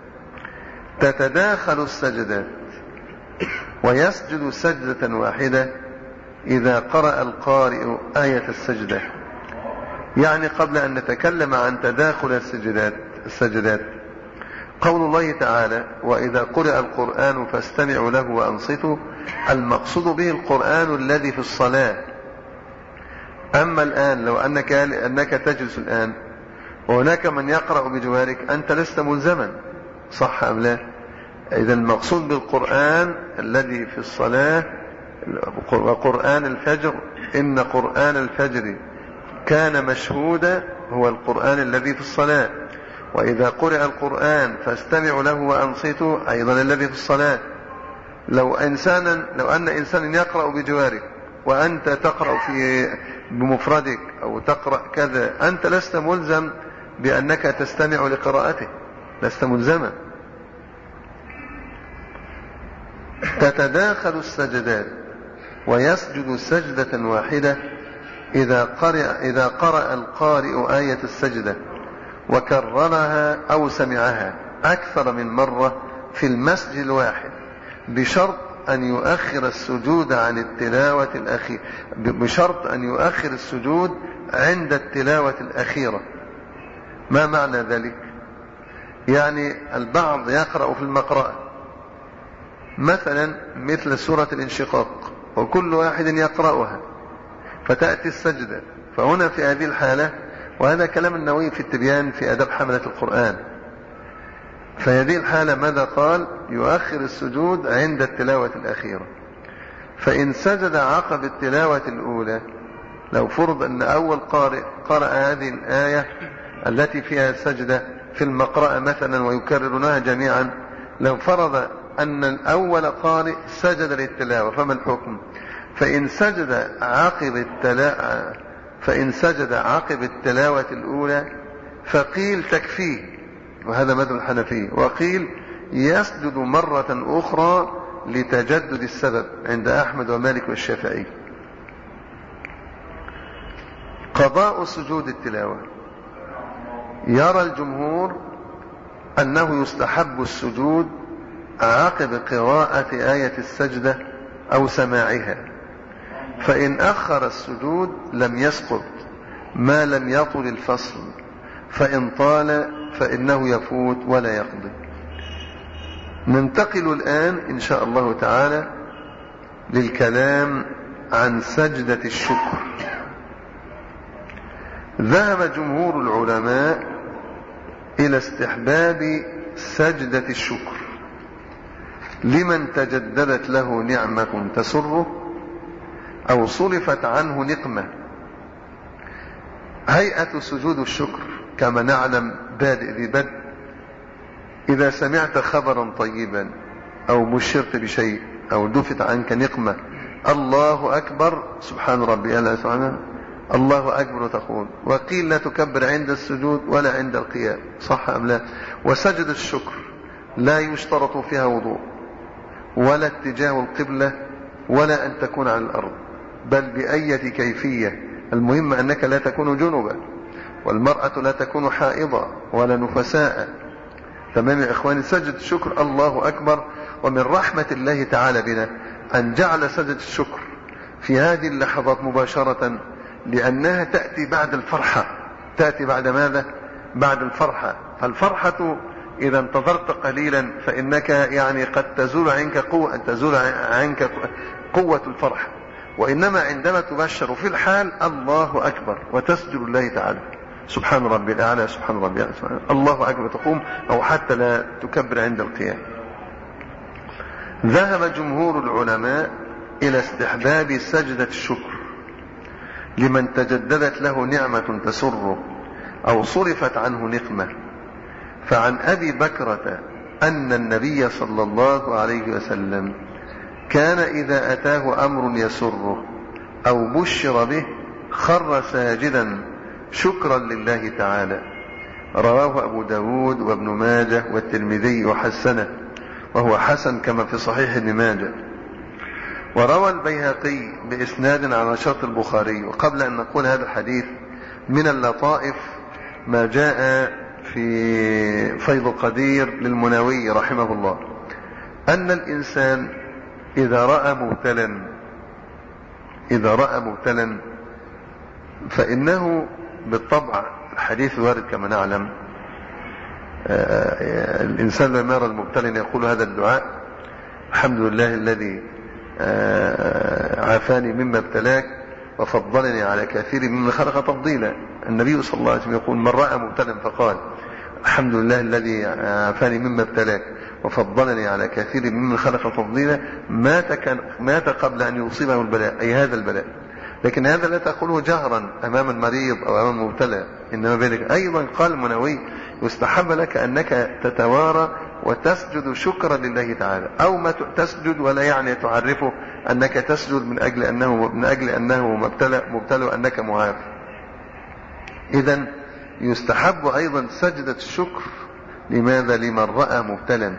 S1: تتداخل السجدات، ويسجد سجدة واحدة إذا قرأ القارئ آية السجدة. يعني قبل أن نتكلم عن تداخل السجدات السجدات قول الله تعالى: وإذا قرأ القرآن فاستمعوا له وأنصتوا، المقصود به القرآن الذي في الصلاة. أما الآن لو أنك, أنك تجلس الآن وهناك من يقرأ بجوارك أنت لست ملزما، صح أم لا؟ إذا المقصود بالقرآن الذي في الصلاة وقرآن الفجر، إن قرآن الفجر كان مشهودا، هو القرآن الذي في الصلاة. وإذا قرأ القرآن فاستمعوا له وأنصتوا، أيضا الذي في الصلاة. لو إنسانا لو أن إنسانا يقرأ بجوارك وأنت تقرأ في بمفردك أو تقرأ كذا، أنت لست ملزم بأنك تستمع لقراءته، لست ملزما. تتداخل السجدات، ويسجد سجدة واحدة إذا قرأ, إذا قرأ القارئ آية السجدة وكررها أو سمعها أكثر من مرة في المسجد الواحد، بشرط أن يؤخر السجود عن التلاوة الأخيرة، بشرط أن يؤخر السجود عند التلاوة الأخيرة. ما معنى ذلك؟ يعني البعض يقرأ في المقرأة مثلا مثل سورة الانشقاق وكل واحد يقرأها فتأتي السجدة، فهنا في هذه الحالة، وهذا كلام النووي في التبيان في أدب حملة القرآن، في هذه الحالة ماذا قال؟ يؤخر السجود عند التلاوة الأخيرة. فإن سجد عقب التلاوة الأولى، لو فرض أن أول قارئ قرأ هذه الآية التي فيها سجدة في المقرأة مثلا ويكررونها جميعا، لو فرض أن الأول قارئ سجد للتلاوة فما الحكم؟ فإن سجد عقب التلاوة فإن سجد عقب التلاوة الأولى فقيل تكفيه، وهذا مذهب الحنفية، وقيل يسجد مرة أخرى لتجدد السبب عند أحمد ومالك والشافعي. قضاء سجود التلاوة، يرى الجمهور أنه يستحب السجود عقب قراءة آية السجدة أو سماعها، فإن أخر السجود لم يسقط ما لم يطل الفصل، فإن طال فإنه يفوت ولا يقضي. ننتقل الآن إن شاء الله تعالى للكلام عن سجدة الشكر. ذهب جمهور العلماء إلى استحباب سجدة الشكر لمن تجددت له نعمة تسره أو صرفت عنه نقمة. هيئة سجود الشكر كما نعلم بادئ ذي بدء، إذا سمعت خبرا طيبا أو بشرت بشيء أو دفت عنك نقمة، الله أكبر سبحان ربي ألا سبحانه الله أكبر تقول، وقيل لا تكبر عند السجود ولا عند القيام، صح أم لا؟ وسجد الشكر لا يشترط فيها وضوء ولا اتجاه القبلة ولا أن تكون على الأرض، بل بأية كيفية، المهم أنك لا تكون جنبا، والمرأة لا تكون حائضة ولا نفساء. تمام يا إخواني؟ سجد الشكر الله أكبر. ومن رحمة الله تعالى بنا أن جعل سجد الشكر في هذه اللحظات مباشرة، لأنها تأتي بعد الفرحة. تأتي بعد ماذا؟ بعد الفرحة. فالفرحة إذا انتظرت قليلا فإنك يعني قد تزول عنك قوة تزول عنك قوة الفرح، وإنما عندما تبشر في الحال الله أكبر وتسجد الله تعالى سبحان ربي الأعلى سبحان ربي الأعلى الله أكبر تقوم، أو حتى لا تكبر عند القيام. ذهب جمهور العلماء إلى استحباب سجدة الشكر لمن تجددت له نعمة تسره أو صرفت عنه نقمة. فعن أبي بكرة أن النبي صلى الله عليه وسلم كان إذا أتاه أمر يسره أو بشر به خر ساجدا شكرا لله تعالى. رواه أبو داود وابن ماجه والترمذي وحسنه، وهو حسن كما في صحيح ابن ماجه. وروى البيهقي بإسناد على شرط البخاري. وقبل أن نقول هذا الحديث، من اللطائف ما جاء في فيض القدير للمناوي رحمه الله، أن الإنسان إذا رأى مبتلا إذا رأى مبتلا فإنه بالطبع، الحديث وارد كما نعلم، الإنسان لما يرى المبتلا يقول هذا الدعاء: الحمد لله الذي عافاني مما ابتلاك وفضلني على كثير ممن خلق تفضيلا. النبي صلى الله عليه وسلم يقول: من رأى مبتلا فقال الحمد لله الذي عافاني مما ابتلاك وفضلني على كثير ممن خلق تفضيلا، مات كان مات قبل أن يصيبه البلاء، أي هذا البلاء. لكن هذا لا تقوله جهرا أمام المريض أو أمام المبتلى، إنما ذلك أيضا قال المنوي: يستحب لك أنك تتوارى وتسجد شكرا لله تعالى، أو ما تسجد ولا يعني تعرفه أنك تسجد من أجل أنه من أجل أنه مبتلى مبتلى وأنك معاف. إذن يستحب أيضا سجدة الشكر. لماذا؟ لمن رأى مبتلا.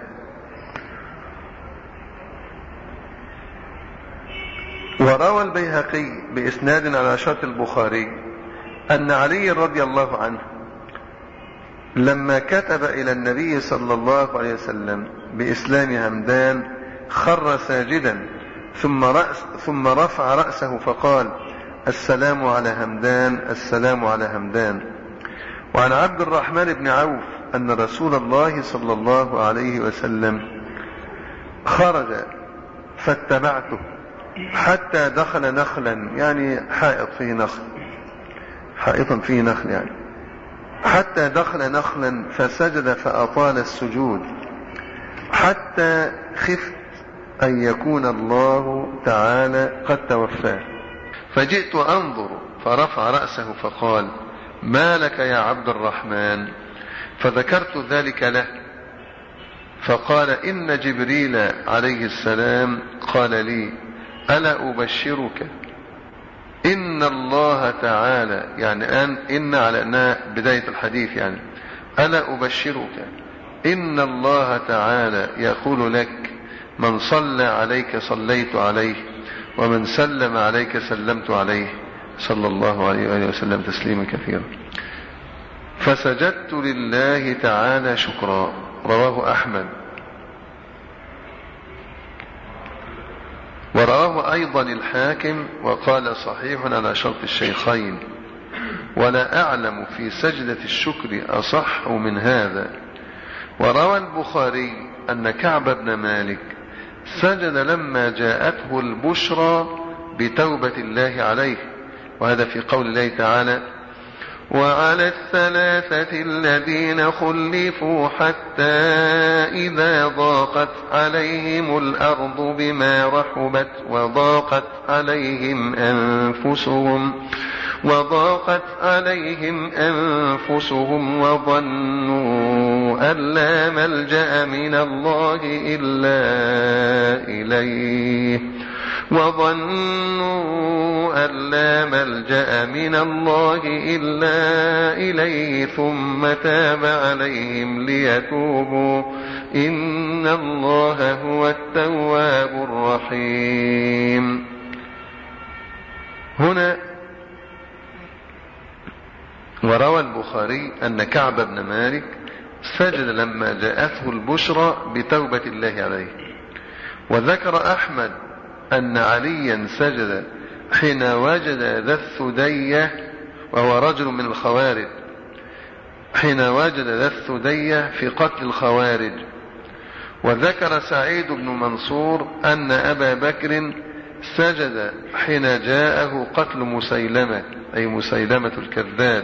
S1: وروى البيهقي بإسناد على شرط البخاري أن علي رضي الله عنه لما كتب إلى النبي صلى الله عليه وسلم بإسلام همدان خر ساجدا ثم, رأس ثم رفع رأسه فقال: السلام على همدان السلام على همدان. وعن عبد الرحمن بن عوف أن رسول الله صلى الله عليه وسلم خرج فاتبعته حتى دخل نخلا، يعني حائط فيه نخل، حائطا فيه نخل يعني، حتى دخل نخلا فسجد فأطال السجود حتى خفت أن يكون الله تعالى قد توفاه، فجئت أنظر فرفع رأسه فقال: ما لك يا عبد الرحمن؟ فذكرت ذلك له، فقال: إن جبريل عليه السلام قال لي: ألا أبشرك إن الله تعالى، يعني أن إن على أنها بداية الحديث، يعني ألا أبشرك إن الله تعالى يقول لك: من صلى عليك صليت عليه، ومن سلم عليك سلمت عليه، صلى الله عليه وآله وسلم تسليما كثيرا. فسجدت لله تعالى شكرا. رواه أحمد. ورواه أيضا الحاكم وقال: صحيح على شرط الشيخين، ولا أعلم في سجدة الشكر أصح من هذا. وروى البخاري أن كعب بن مالك سجد لما جاءته البشرى بتوبة الله عليه، وهذا في قول الله تعالى: وعلى الثلاثة الذين خلفوا حتى إذا ضاقت عليهم الأرض بما رحبت وضاقت عليهم أنفسهم وضاقت عليهم أنفسهم وظنوا أن لا ملجأ من الله إلا إليه وظنوا أن لا ملجأ من الله إلا إليه ثم تاب عليهم ليتوبوا إن الله هو التواب الرحيم. هنا وروى البخاري أن كعب بن مالك سجد لما جاءته البشرى بتوبة الله عليه. وذكر أحمد أن عليا سجد حين وجد ذا الثدية، وهو رجل من الخوارج، حين وجد ذا الثدية في قتل الخوارج. وذكر سعيد بن منصور أن أبا بكر سجد حين جاءه قتل مسيلمة، أي مسيلمة الكذاب.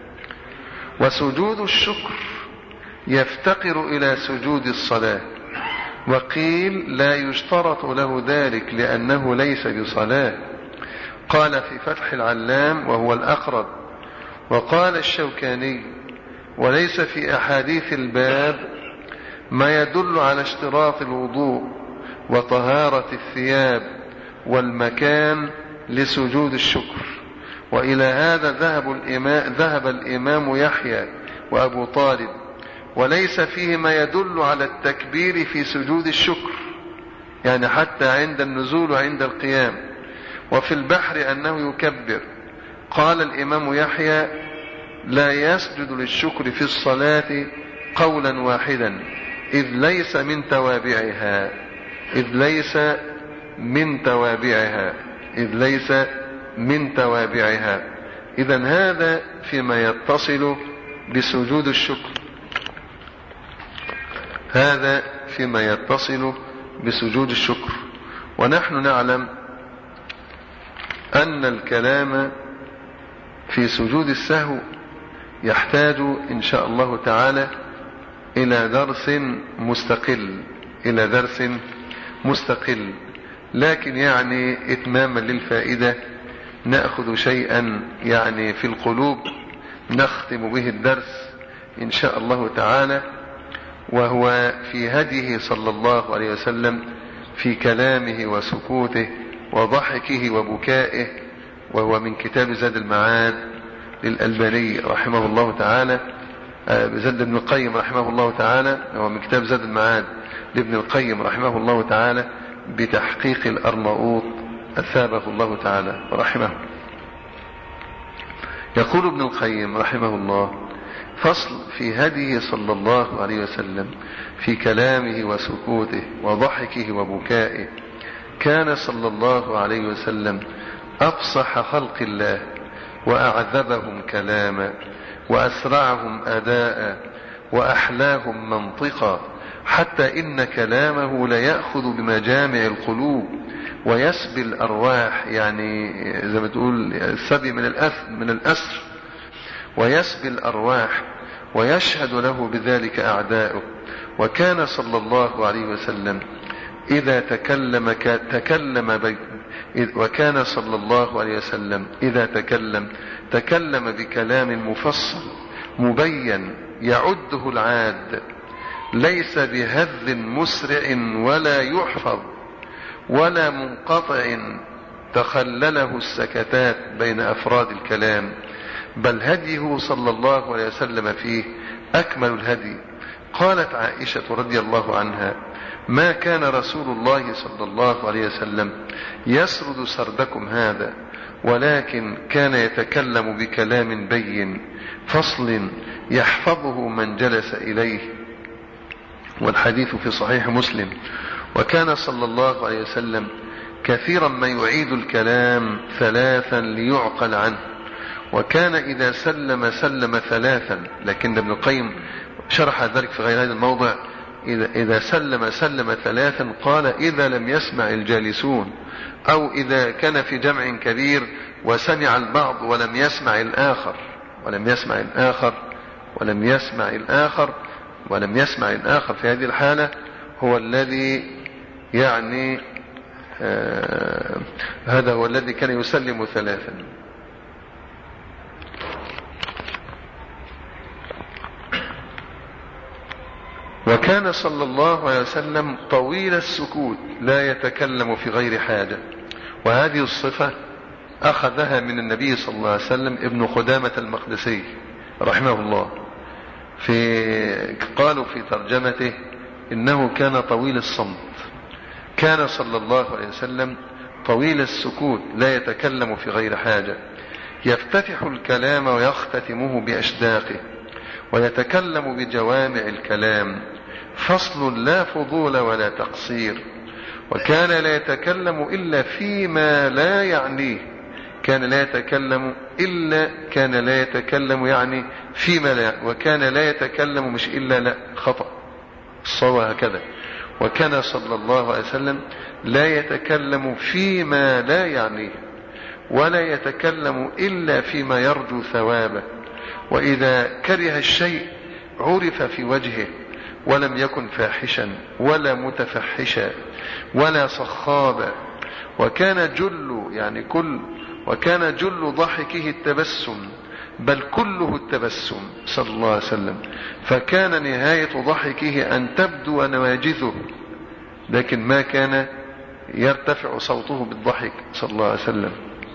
S1: وسجود الشكر يفتقر إلى سجود الصلاة، وقيل لا يشترط له ذلك لأنه ليس بصلاة. قال في فتح العلام وهو الأقرب. وقال الشوكاني: وليس في أحاديث الباب ما يدل على اشتراط الوضوء وطهارة الثياب والمكان لسجود الشكر. وإلى هذا ذهب الإمام, ذهب الإمام يحيى وأبو طالب، وليس فيه ما يدل على التكبير في سجود الشكر، يعني حتى عند النزول وعند القيام. وفي البحر أنه يكبر. قال الإمام يحيى: لا يسجد للشكر في الصلاة قولا واحدا، إذ ليس من توابعها إذ ليس من توابعها إذ ليس من توابعها إذن هذا فيما يتصل بسجود الشكر، هذا فيما يتصل بسجود الشكر. ونحن نعلم أن الكلام في سجود السهو يحتاج إن شاء الله تعالى إلى درس مستقل إلى درس مستقل لكن يعني إتماما للفائدة نأخذ شيئا يعني في القلوب نختم به الدرس إن شاء الله تعالى، وهو في هديه صلى الله عليه وسلم في كلامه وسكوته وضحكه وبكائه، وهو من كتاب زاد المعاد للألباني رحمه الله تعالى، زاد ابن القيم رحمه الله تعالى، هو من كتاب زاد المعاد لابن القيم رحمه الله تعالى بتحقيق الأرناؤوط أثابه الله تعالى ورحمه. يقول ابن القيم رحمه الله: فصل في هديه صلى الله عليه وسلم في كلامه وسكوته وضحكه وبكائه. كان صلى الله عليه وسلم أفصح خلق الله وأعذبهم كلاما وأسرعهم أداء وأحلاهم منطقا، حتى إن كلامه ليأخذ بمجامع القلوب ويسبي الأرواح، يعني زي ما تقول السبي من الأثر من الأسر، ويسبي الأرواح، ويشهد له بذلك أعداؤه. وكان صلى الله عليه وسلم إذا تكلم تكلم بي وكان صلى الله عليه وسلم إذا تكلم تكلم بكلام مفصل مبين يعده العاد، ليس بهذ مسرع ولا يحفظ ولا منقطع تخلله السكتات بين أفراد الكلام، بل هديه صلى الله عليه وسلم فيه أكمل الهدي. قالت عائشة رضي الله عنها: ما كان رسول الله صلى الله عليه وسلم يسرد سردكم هذا، ولكن كان يتكلم بكلام بين فصل يحفظه من جلس إليه. والحديث في صحيح مسلم. وكان صلى الله عليه وسلم كثيرا ما يعيد الكلام ثلاثا ليعقل عنه، وكان إذا سلم سلم ثلاثا، لكن ابن القيم شرح ذلك في غير هذا الموضع. إذا, إذا سلم سلم ثلاثا، قال إذا لم يسمع الجالسون، أو إذا كان في جمع كبير وسمع البعض ولم يسمع الآخر ولم يسمع الآخر ولم يسمع الآخر ولم يسمع الآخر في هذه الحالة هو الذي يعني آه هذا هو الذي كان يسلم ثلاثا. وكان صلى الله عليه وسلم طويل السكوت لا يتكلم في غير حاجة، وهذه الصفة أخذها من النبي صلى الله عليه وسلم ابن قدامة المقدسي رحمه الله، في قالوا في ترجمته إنه كان طويل الصمت. كان صلى الله عليه وسلم طويل السكوت لا يتكلم في غير حاجة، يفتتح الكلام ويختتمه بأشداقه، ويتكلم بجوامع الكلام، فصل لا فضول ولا تقصير. وكان لا يتكلم إلا فيما لا يعنيه، كان لا يتكلم إلا كان لا يتكلم يعني فيما لا، وكان لا يتكلم مش إلا لا خطأ الصوى هكذا. وكان صلى الله عليه وسلم لا يتكلم فيما لا يعنيه، ولا يتكلم إلا فيما يرجو ثوابه، وإذا كره الشيء عرف في وجهه، ولم يكن فاحشا ولا متفحشا ولا صخابا. وكان جل يعني كل وكان جل ضحكه التبسم، بل كله التبسم صلى الله عليه وسلم، فكان نهاية ضحكه أن تبدو نواجذه، لكن ما كان يرتفع صوته بالضحك صلى الله عليه وسلم.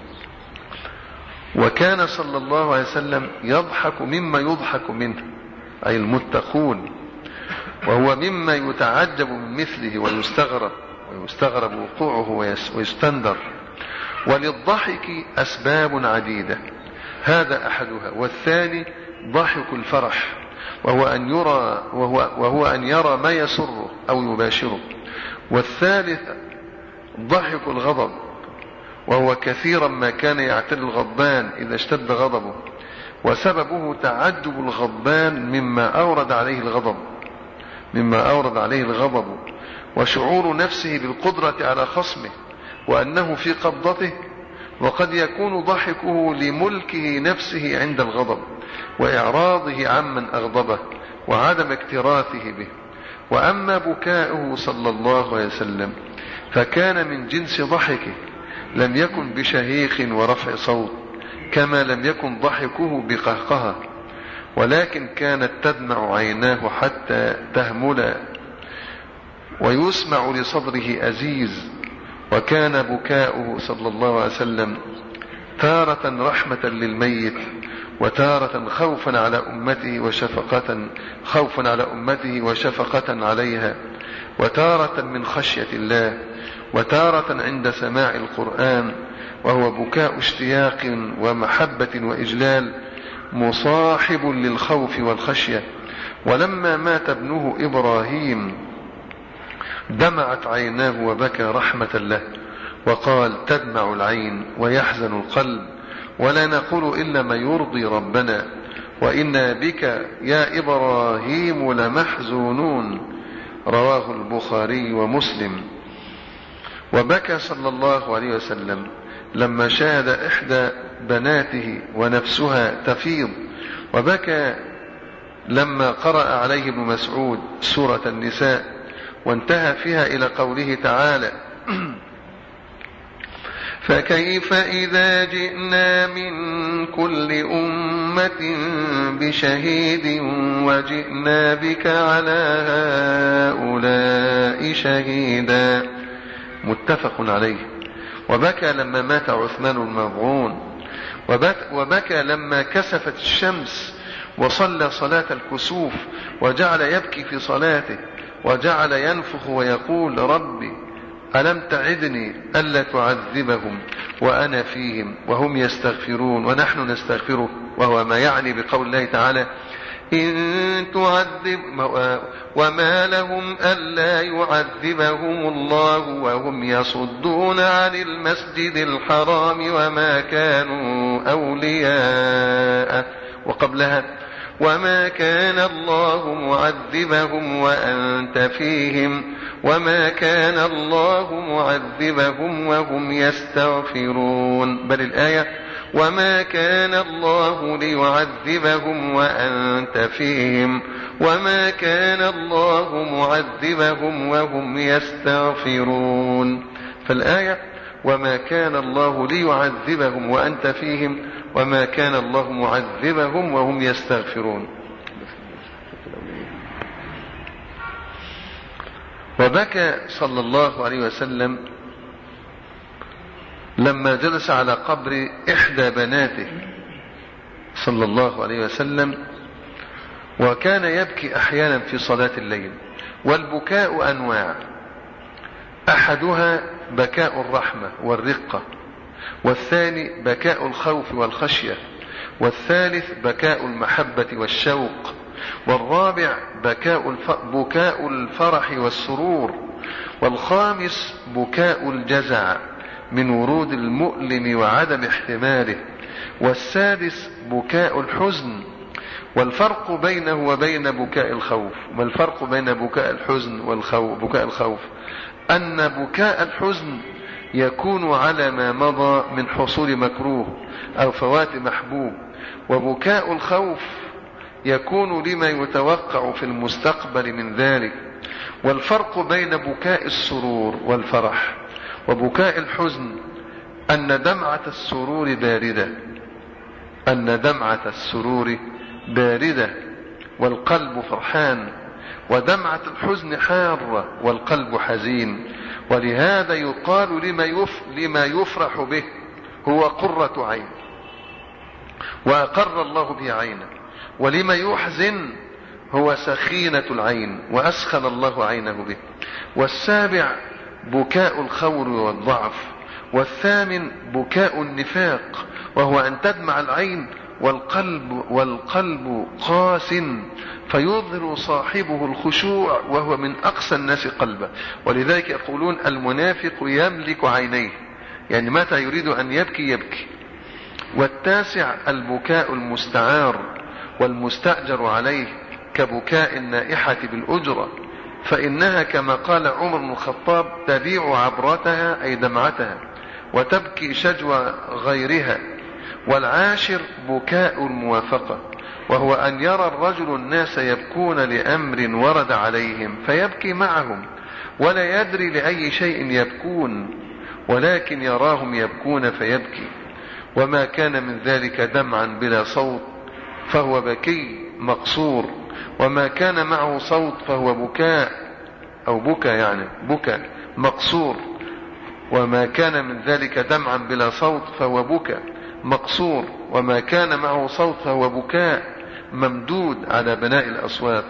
S1: وكان صلى الله عليه وسلم يضحك مما يضحك منه، أي المتقون، وهو مما يتعجب من مثله ويستغرب ويستغرب وقوعه ويستندر. وللضحك أسباب عديدة، هذا أحدها. والثاني ضحك الفرح، وهو أن يرى وهو, وهو أن يرى ما يسره أو يباشره. والثالث ضحك الغضب، وهو كثيرا ما كان يعتل الغضبان إذا اشتد غضبه، وسببه تعجب الغضبان مما أورد عليه الغضب مما أورد عليه الغضب وشعور نفسه بالقدرة على خصمه وأنه في قبضته. وقد يكون ضحكه لملكه نفسه عند الغضب وإعراضه عمن أغضبه وعدم اكتراثه به. وأما بكاؤه صلى الله عليه وسلم فكان من جنس ضحكه، لم يكن بشهيق ورفع صوت، كما لم يكن ضحكه بقهقهة، ولكن كانت تدمع عيناه حتى تهملا، ويسمع لصدره أزيز. وكان بكاؤه صلى الله عليه وسلم تارة رحمة للميت، وتارة خوفا على أمته وشفقة خوفا على أمته وشفقة عليها، وتارة من خشية الله، وتارة عند سماع القرآن، وهو بكاء اشتياق ومحبة وإجلال مصاحب للخوف والخشية. ولما مات ابنه إبراهيم دمعت عيناه وبكى رحمة له، وقال: تدمع العين ويحزن القلب، ولا نقول إلا ما يرضي ربنا، وإنا بك يا إبراهيم لمحزونون، رواه البخاري ومسلم. وبكى صلى الله عليه وسلم لما شاهد إحدى بناته ونفسها تفيض، وبكى لما قرأ عليه ابن مسعود سورة النساء وانتهى فيها إلى قوله تعالى: فكيف إذا جئنا من كل أمة بشهيد وجئنا بك على هؤلاء شهيدا، متفق عليه. وبكى لما مات عثمان المظعون، وبكى لما كسفت الشمس وصلى صلاة الكسوف وجعل يبكي في صلاته وجعل ينفخ ويقول: ربي ألم تعدني ألا تعذبهم وأنا فيهم وهم يستغفرون ونحن نستغفره، وهو ما يعني بقول الله تعالى: إن تعذب وما لهم ألا يعذبهم الله وهم يصدون عن المسجد الحرام وما كانوا أولياءه، وقبلها: وما كان الله معذبهم وأنت فيهم وما كان الله معذبهم وهم يستغفرون، بل الآية: وما كان الله ليعذبهم وأنت فيهم وما كان الله معذبهم وهم يستغفرون. فالآية: وما كان الله ليعذبهم وأنت فيهم وما كان الله معذبهم وهم يستغفرون. وبكى صلى الله عليه وسلم لما جلس على قبر إحدى بناته صلى الله عليه وسلم، وكان يبكي أحيانا في صلاة الليل. والبكاء أنواع: أحدها بكاء الرحمة والرقة، والثاني بكاء الخوف والخشية، والثالث بكاء المحبة والشوق، والرابع بكاء الف... بكاء الفرح والسرور، والخامس بكاء الجزع من ورود المؤلم وعدم احتماله، والسادس بكاء الحزن. والفرق بينه وبين بكاء الخوف، ما الفرق بين بكاء الحزن والخوف؟ بكاء الخوف أن بكاء الحزن يكون على ما مضى من حصول مكروه أو فوات محبوب، وبكاء الخوف يكون لما يتوقع في المستقبل من ذلك. والفرق بين بكاء السرور والفرح وبكاء الحزن أن دمعة السرور باردة أن دمعة السرور باردة والقلب فرحان، ودمعة الحزن حارة والقلب حزين. ولهذا يقال لما, يف لما يفرح به هو قرة عين وأقر الله به عينه، ولما يحزن هو سخينة العين وأسخن الله عينه به. والسابع بكاء الخور والضعف، والثامن بكاء النفاق وهو أن تدمع العين والقلب والقلب قاس فيظهر صاحبه الخشوع وهو من أقسى الناس قلبا. ولذلك يقولون المنافق يملك عينيه، يعني متى يريد أن يبكي يبكي. والتاسع البكاء المستعار والمستأجر عليه كبكاء النائحة بالأجرة، فإنها كما قال عمر بن الخطاب تبيع عبرتها أي دمعتها وتبكي شجوى غيرها. والعاشر بكاء الموافقة، وهو أن يرى الرجل الناس يبكون لأمر ورد عليهم فيبكي معهم ولا يدري لأي شيء يبكون، ولكن يراهم يبكون فيبكي. وما كان من ذلك دمعا بلا صوت فهو بكي مقصور، وما كان معه صوت فهو بكاء أو بكى يعني بكى مقصور. وما كان من ذلك دمعا بلا صوت فهو بكى مقصور، وما كان معه صوت فهو بكاء ممدود على بناء الأصوات.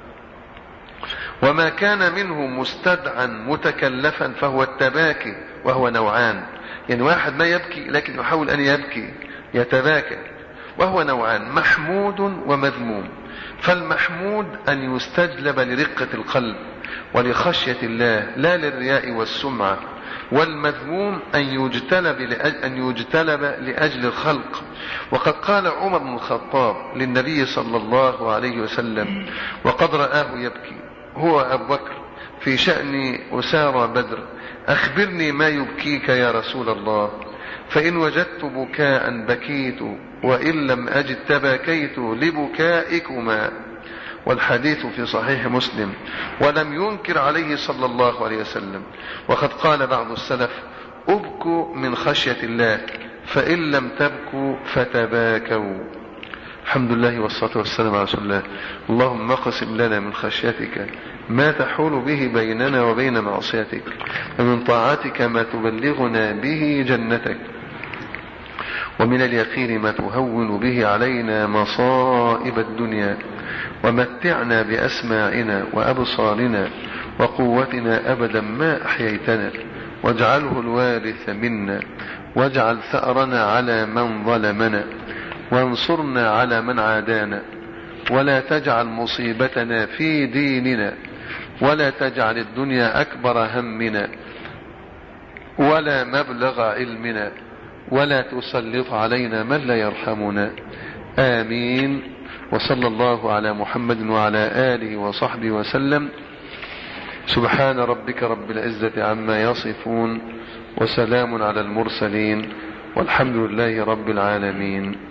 S1: وما كان منه مستدعا متكلفا فهو التباكي، وهو نوعان، يعني واحد ما يبكي لكن يحاول أن يبكي يتباكى، وهو نوعان: محمود ومذموم. فالمحمود أن يستجلب لرقة القلب ولخشية الله لا للرياء والسمعة. والمذموم أن يجتلب أن يجتلب لأجل الخلق. وقد قال عمر بن الخطاب للنبي صلى الله عليه وسلم وقد رآه يبكي هو أبو بكر في شأن أسارى بدر: أخبرني ما يبكيك يا رسول الله، فإن وجدت بكاء بكيت وإن لم أجد تباكيت لبكائكما. والحديث في صحيح مسلم. ولم ينكر عليه صلى الله عليه وسلم. وقد قال بعض السلف: أبكوا من خشية الله، فإن لم تبكوا فتباكوا. الحمد لله والصلاة والسلام على رسول الله. اللهم اقسم لنا من خشيتك ما تحول به بيننا وبين معصيتك، ومن طاعتك ما تبلغنا به جنتك، ومن اليقين ما تهون به علينا مصائب الدنيا، ومتعنا بأسماعنا وأبصارنا وقوتنا أبدا ما أحييتنا، واجعله الوارث منا، واجعل ثأرنا على من ظلمنا، وانصرنا على من عادانا، ولا تجعل مصيبتنا في ديننا، ولا تجعل الدنيا أكبر همنا ولا مبلغ علمنا، ولا تسلط علينا من لا يرحمنا. آمين. وصلى الله على محمد وعلى آله وصحبه وسلم. سبحان ربك رب العزة عما يصفون، وسلام على المرسلين، والحمد لله رب العالمين.